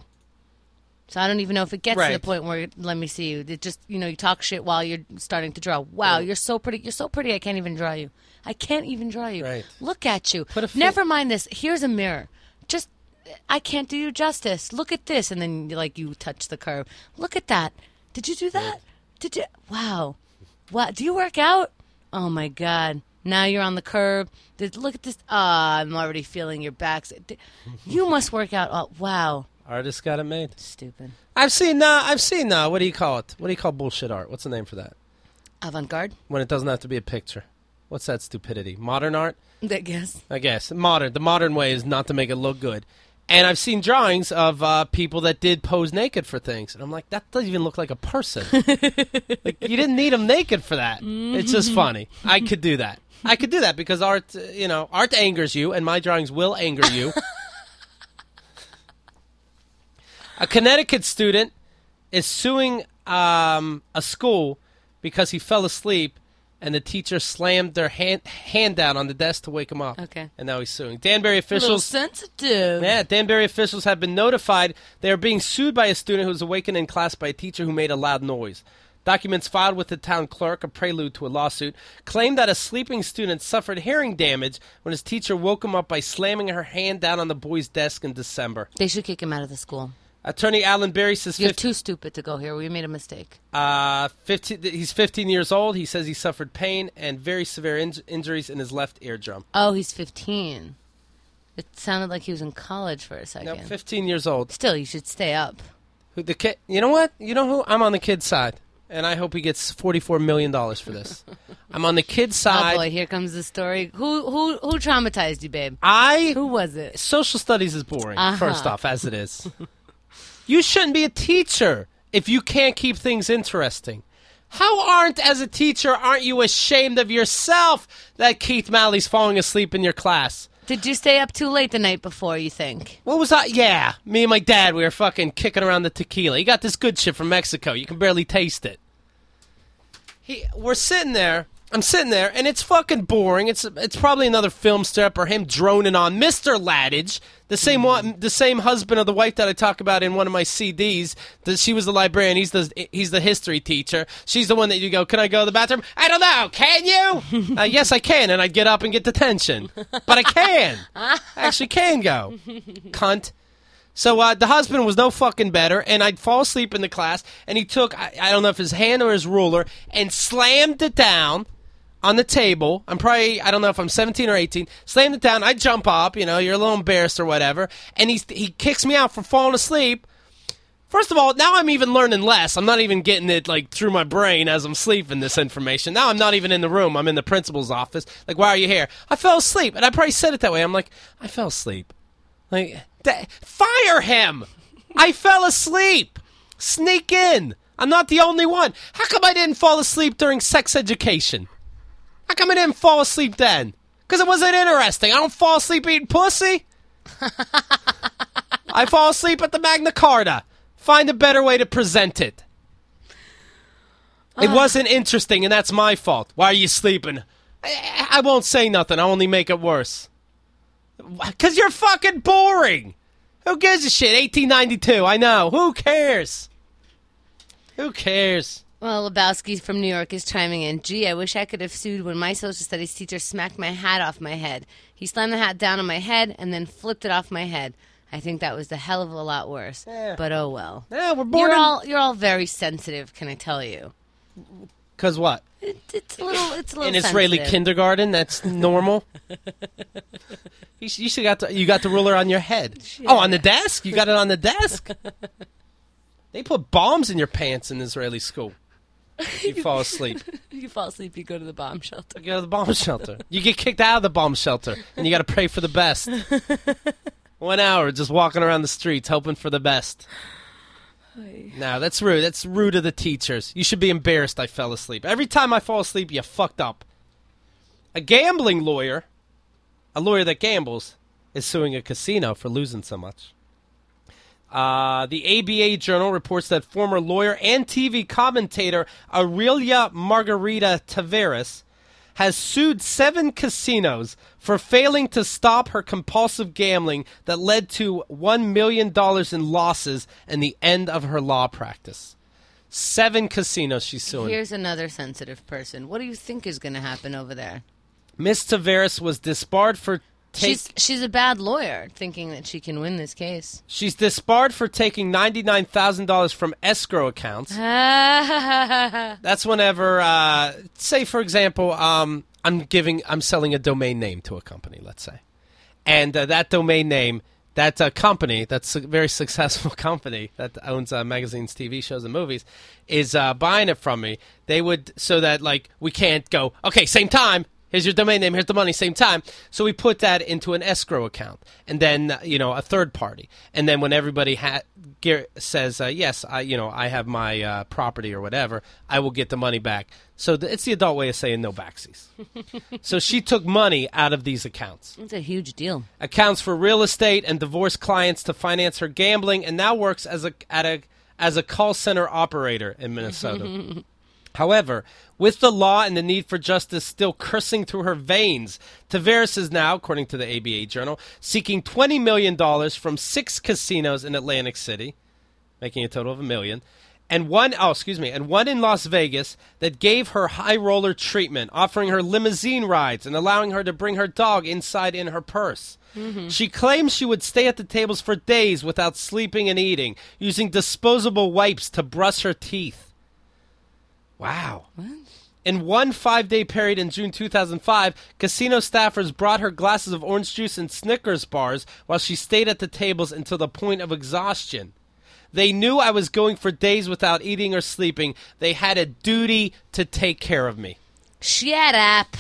So I don't even know if it gets to the point where, let me see you. It just, you talk shit while you're starting to draw. Wow, you're so pretty. You're so pretty, I can't even draw you. I can't even draw you. Right. Look at you. Never mind this. Here's a mirror. Just, I can't do you justice. Look at this. And then, you touch the curve. Look at that. Did you do that? Did you? Wow. What? Do you work out? Oh, my God. Now you're on the curb. Look at this. I'm already feeling your backs. You must work out. Oh, wow. Artist got it made. Stupid. I've seen what do you call it? What do you call bullshit art? What's the name for that? Avant-garde? When it doesn't have to be a picture. What's that stupidity? Modern art? I guess. Modern. The modern way is not to make it look good. And I've seen drawings of people that did pose naked for things. And I'm like, that doesn't even look like a person. Like, you didn't need them naked for that. It's just funny. I could do that. I could do that because art angers you, and my drawings will anger you. A Connecticut student is suing a school because he fell asleep and the teacher slammed their hand down on the desk to wake him up. Okay. And now he's suing. Danbury officials... A little sensitive. Yeah, Danbury officials have been notified they are being sued by a student who was awakened in class by a teacher who made a loud noise. Documents filed with the town clerk, a prelude to a lawsuit, claim that a sleeping student suffered hearing damage when his teacher woke him up by slamming her hand down on the boy's desk in December. They should kick him out of the school. Attorney Alan Berry says... You're too stupid to go here. We made a mistake. He's 15 years old. He says he suffered pain and very severe injuries in his left eardrum. Oh, he's 15. It sounded like he was in college for a second. No, 15 years old. Still, you should stay up. Who the kid? You know what? You know who? I'm on the kid's side, and I hope he gets $44 million for this. I'm on the kid's side. Oh boy, here comes the story. Who traumatized you, babe? Who was it? Social studies is boring. First off, as it is. You shouldn't be a teacher if you can't keep things interesting. As a teacher, aren't you ashamed of yourself that Keith Malley's falling asleep in your class? Did you stay up too late the night before, you think? What was that? Yeah, me and my dad, we were fucking kicking around the tequila. He got this good shit from Mexico. You can barely taste it. We're sitting there. I'm sitting there, and it's fucking boring. It's probably another film strip or him droning on Mr. Laddage, the same husband of the wife that I talk about in one of my CDs. She was the librarian. He's the history teacher. She's the one that you go, can I go to the bathroom? I don't know. Can you? Yes, I can, and I'd get up and get detention. But I can. I actually can go. Cunt. So the husband was no fucking better, and I'd fall asleep in the class, and he took, I don't know if his hand or his ruler, and slammed it down on the table. I don't know if I'm 17 or 18, slammed it down. I jump up, you're a little embarrassed or whatever, and he kicks me out for falling asleep. First of all, now I'm even learning less. I'm not even getting it through my brain as I'm sleeping, this information. Now I'm not even in the room. I'm in the principal's office. Like, why are you here? I fell asleep, and I probably said it that way. I'm like, I fell asleep. Like, fire him! I fell asleep! Sneak in! I'm not the only one. How come I didn't fall asleep during sex education? How come I didn't fall asleep then? Because it wasn't interesting. I don't fall asleep eating pussy. I fall asleep at the Magna Carta. Find a better way to present it. It wasn't interesting, and that's my fault. Why are you sleeping? I won't say nothing. I'll only make it worse. Because you're fucking boring. Who gives a shit? 1892, I know. Who cares? Who cares? Well, Lebowski from New York is chiming in. Gee, I wish I could have sued when my social studies teacher smacked my hat off my head. He slammed the hat down on my head and then flipped it off my head. I think that was a hell of a lot worse. Yeah. But oh well. Yeah, we're born You're all very sensitive, can I tell you? Because what? It's a little in Israeli sensitive. Kindergarten, that's normal. You got the ruler on your head. Yeah. Oh, on the desk? You got it on the desk? They put bombs in your pants in Israeli school. You fall asleep. You fall asleep, you go to the bomb shelter. You go to the bomb shelter. You get kicked out of the bomb shelter, and you got to pray for the best. 1 hour just walking around the streets hoping for the best. No, that's rude. That's rude of the teachers. You should be embarrassed I fell asleep. Every time I fall asleep, you fucked up. A gambling lawyer, a lawyer that gambles, is suing a casino for losing so much. The ABA Journal reports that former lawyer and TV commentator Aurelia Margarita Taveras has sued 7 casinos for failing to stop her compulsive gambling that led to $1 million in losses and the end of her law practice. 7 casinos she's suing. Here's another sensitive person. What do you think is going to happen over there? Miss Taveras was disbarred for She's a bad lawyer, thinking that she can win this case. She's disbarred for taking $99,000 from escrow accounts. That's whenever, say for example, I'm selling a domain name to a company, let's say, and that domain name, that company, that's a very successful company that owns magazines, TV shows, and movies, is buying it from me. They would, so that we can't go, okay, same time. Here's your domain name. Here's the money. Same time. So we put that into an escrow account, and then a third party, and then when everybody says yes, I have my property or whatever, I will get the money back. So it's the adult way of saying no backsies. So she took money out of these accounts. It's a huge deal. Accounts for real estate and divorced clients to finance her gambling, and now works as a call center operator in Minnesota. However, with the law and the need for justice still coursing through her veins, Tavares is now, according to the ABA Journal, seeking $20 million from 6 casinos in Atlantic City, making a total of $1 million, and one in Las Vegas that gave her high roller treatment, offering her limousine rides and allowing her to bring her dog inside in her purse. Mm-hmm. She claims she would stay at the tables for days without sleeping and eating, using disposable wipes to brush her teeth. Wow. What? In one 5-day period in June 2005, casino staffers brought her glasses of orange juice and Snickers bars while she stayed at the tables until the point of exhaustion. They knew I was going for days without eating or sleeping. They had a duty to take care of me. Shut up.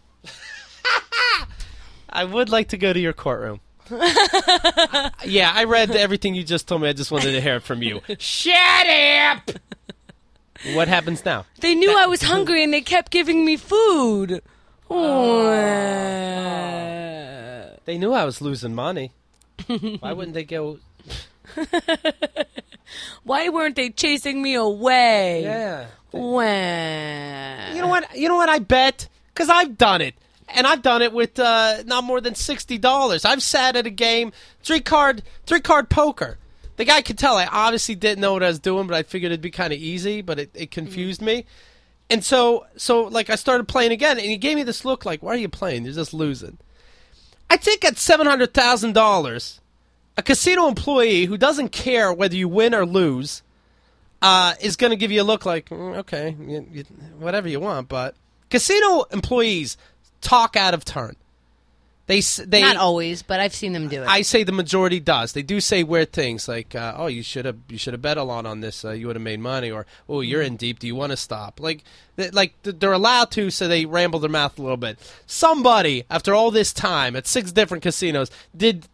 I would like to go to your courtroom. Yeah, I read everything you just told me. I just wanted to hear it from you. Shut up! What happens now? They knew I was hungry and they kept giving me food. They knew I was losing money. Why wouldn't they go... Why weren't they chasing me away? Yeah. When? You know what I bet? Because I've done it. And I've done it with not more than $60. I've sat at a game, three-card poker. The guy could tell I obviously didn't know what I was doing, but I figured it'd be kind of easy, but it confused me. And so like I started playing again, and he gave me this look like, why are you playing? You're just losing. I think at $700,000, a casino employee who doesn't care whether you win or lose is going to give you a look like, okay, whatever you want. But casino employees talk out of turn. They not always, but I've seen them do it. I say the majority does. They do say weird things like, "Oh, you should have bet a lot on this. You would have made money," or "Oh, you're in deep. Do you want to stop?" Like they're allowed to, so they ramble their mouth a little bit. Somebody, after all this time at 6 different casinos, did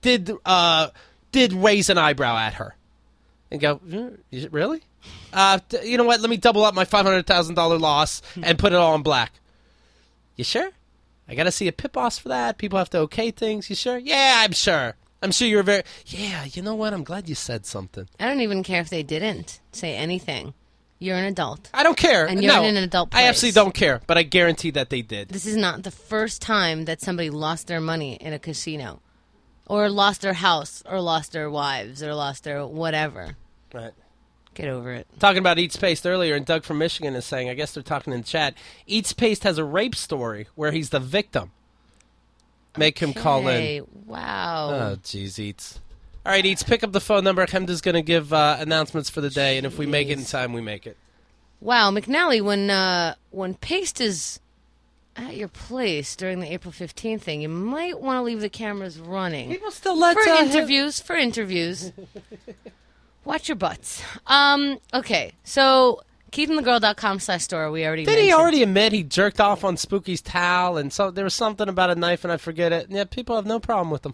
raise an eyebrow at her and go, "Really? You know what? Let me double up my $500,000 loss and put it all in black." You sure? I got to see a pit boss for that. People have to okay things. You sure? Yeah, I'm sure. I'm sure you're very... Yeah, you know what? I'm glad you said something. I don't even care if they didn't say anything. You're an adult. I don't care. And you're in an adult place. I absolutely don't care, but I guarantee that they did. This is not the first time that somebody lost their money in a casino. Or lost their house, or lost their wives, or lost their whatever. Right. Get over it. Talking about Eats Paste earlier, and Doug from Michigan is saying, I guess they're talking in the chat, Eats Paste has a rape story where he's the victim. Make him call in. Wow. Oh, jeez, Eats. All right, Eats, pick up the phone number. Hemda's going to give announcements for the day, and if we make it in time, we make it. Wow, McNally, when Paste is at your place during the April 15th thing, you might want to leave the cameras running. People still let For interviews. Watch your butts. Okay, so KeithandTheGirl.com/store. We already Did mentioned. he already admit he jerked off on Spooky's towel, and so there was something about a knife, and I forget it. Yeah, people have no problem with him.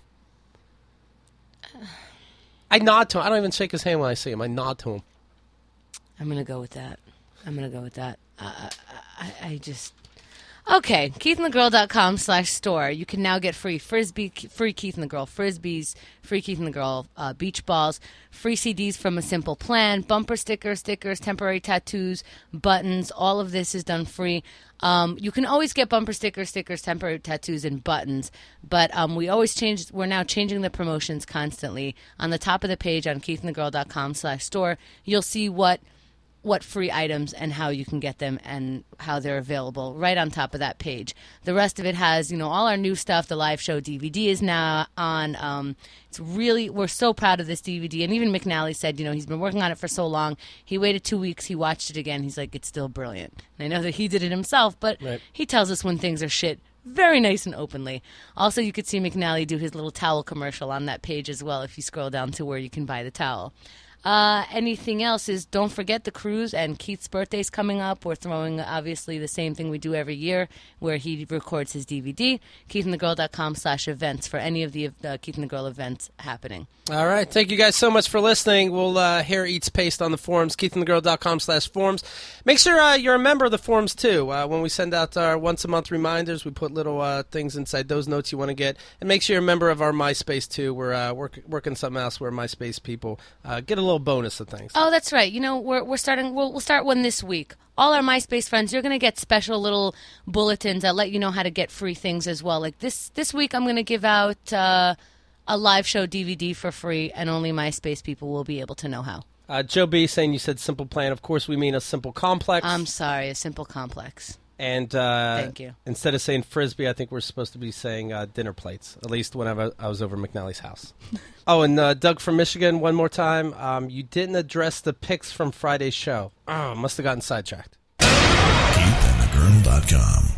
I nod to him. I don't even shake his hand when I see him. I nod to him. I'm going to go with that. I just... Okay, KeithandTheGirl.com/store. You can now get free Frisbee, free Keith and the Girl Frisbees, free Keith and the Girl beach balls, free CDs from A Simple Plan, bumper stickers, temporary tattoos, buttons. All of this is done free. You can always get bumper stickers, temporary tattoos, and buttons, but we're now changing the promotions constantly. On the top of the page on KeithandTheGirl.com/store, you'll see what free items and how you can get them and how they're available right on top of that page. The rest of it has, all our new stuff. The live show DVD is now on. We're so proud of this DVD. And even McNally said, he's been working on it for so long. He waited 2 weeks. He watched it again. He's like, it's still brilliant. And I know that he did it himself, but right. He tells us when things are shit very nice and openly. Also, you could see McNally do his little towel commercial on that page as well if you scroll down to where you can buy the towel. Anything else is don't forget the cruise, and Keith's birthday's coming up. We're throwing, obviously, the same thing we do every year where he records his DVD, keithandthegirl.com/events for any of the Keith and the Girl events happening. All right. Thank you guys so much for listening. We'll hair eats paste on the forums, keithandthegirl.com/forums. Make sure you're a member of the forums, too. When we send out our once-a-month reminders, we put little things inside those notes you want to get. And make sure you're a member of our MySpace, too. We're working something else where MySpace people get a little bonus of things. Oh, that's right. You know, we're starting. We'll start one this week. All our MySpace friends, you're going to get special little bulletins that let you know how to get free things as well. Like this week, I'm going to give out a live show DVD for free, and only MySpace people will be able to know how. Joe B. saying you said simple plan. Of course, we mean a simple complex. I'm sorry, a simple complex. And thank you. Instead of saying Frisbee, I think we're supposed to be saying dinner plates, at least whenever I was over McNally's house. Oh, and Doug from Michigan, one more time. You didn't address the picks from Friday's show. Oh, must have gotten sidetracked. KeithAndTheGirl.com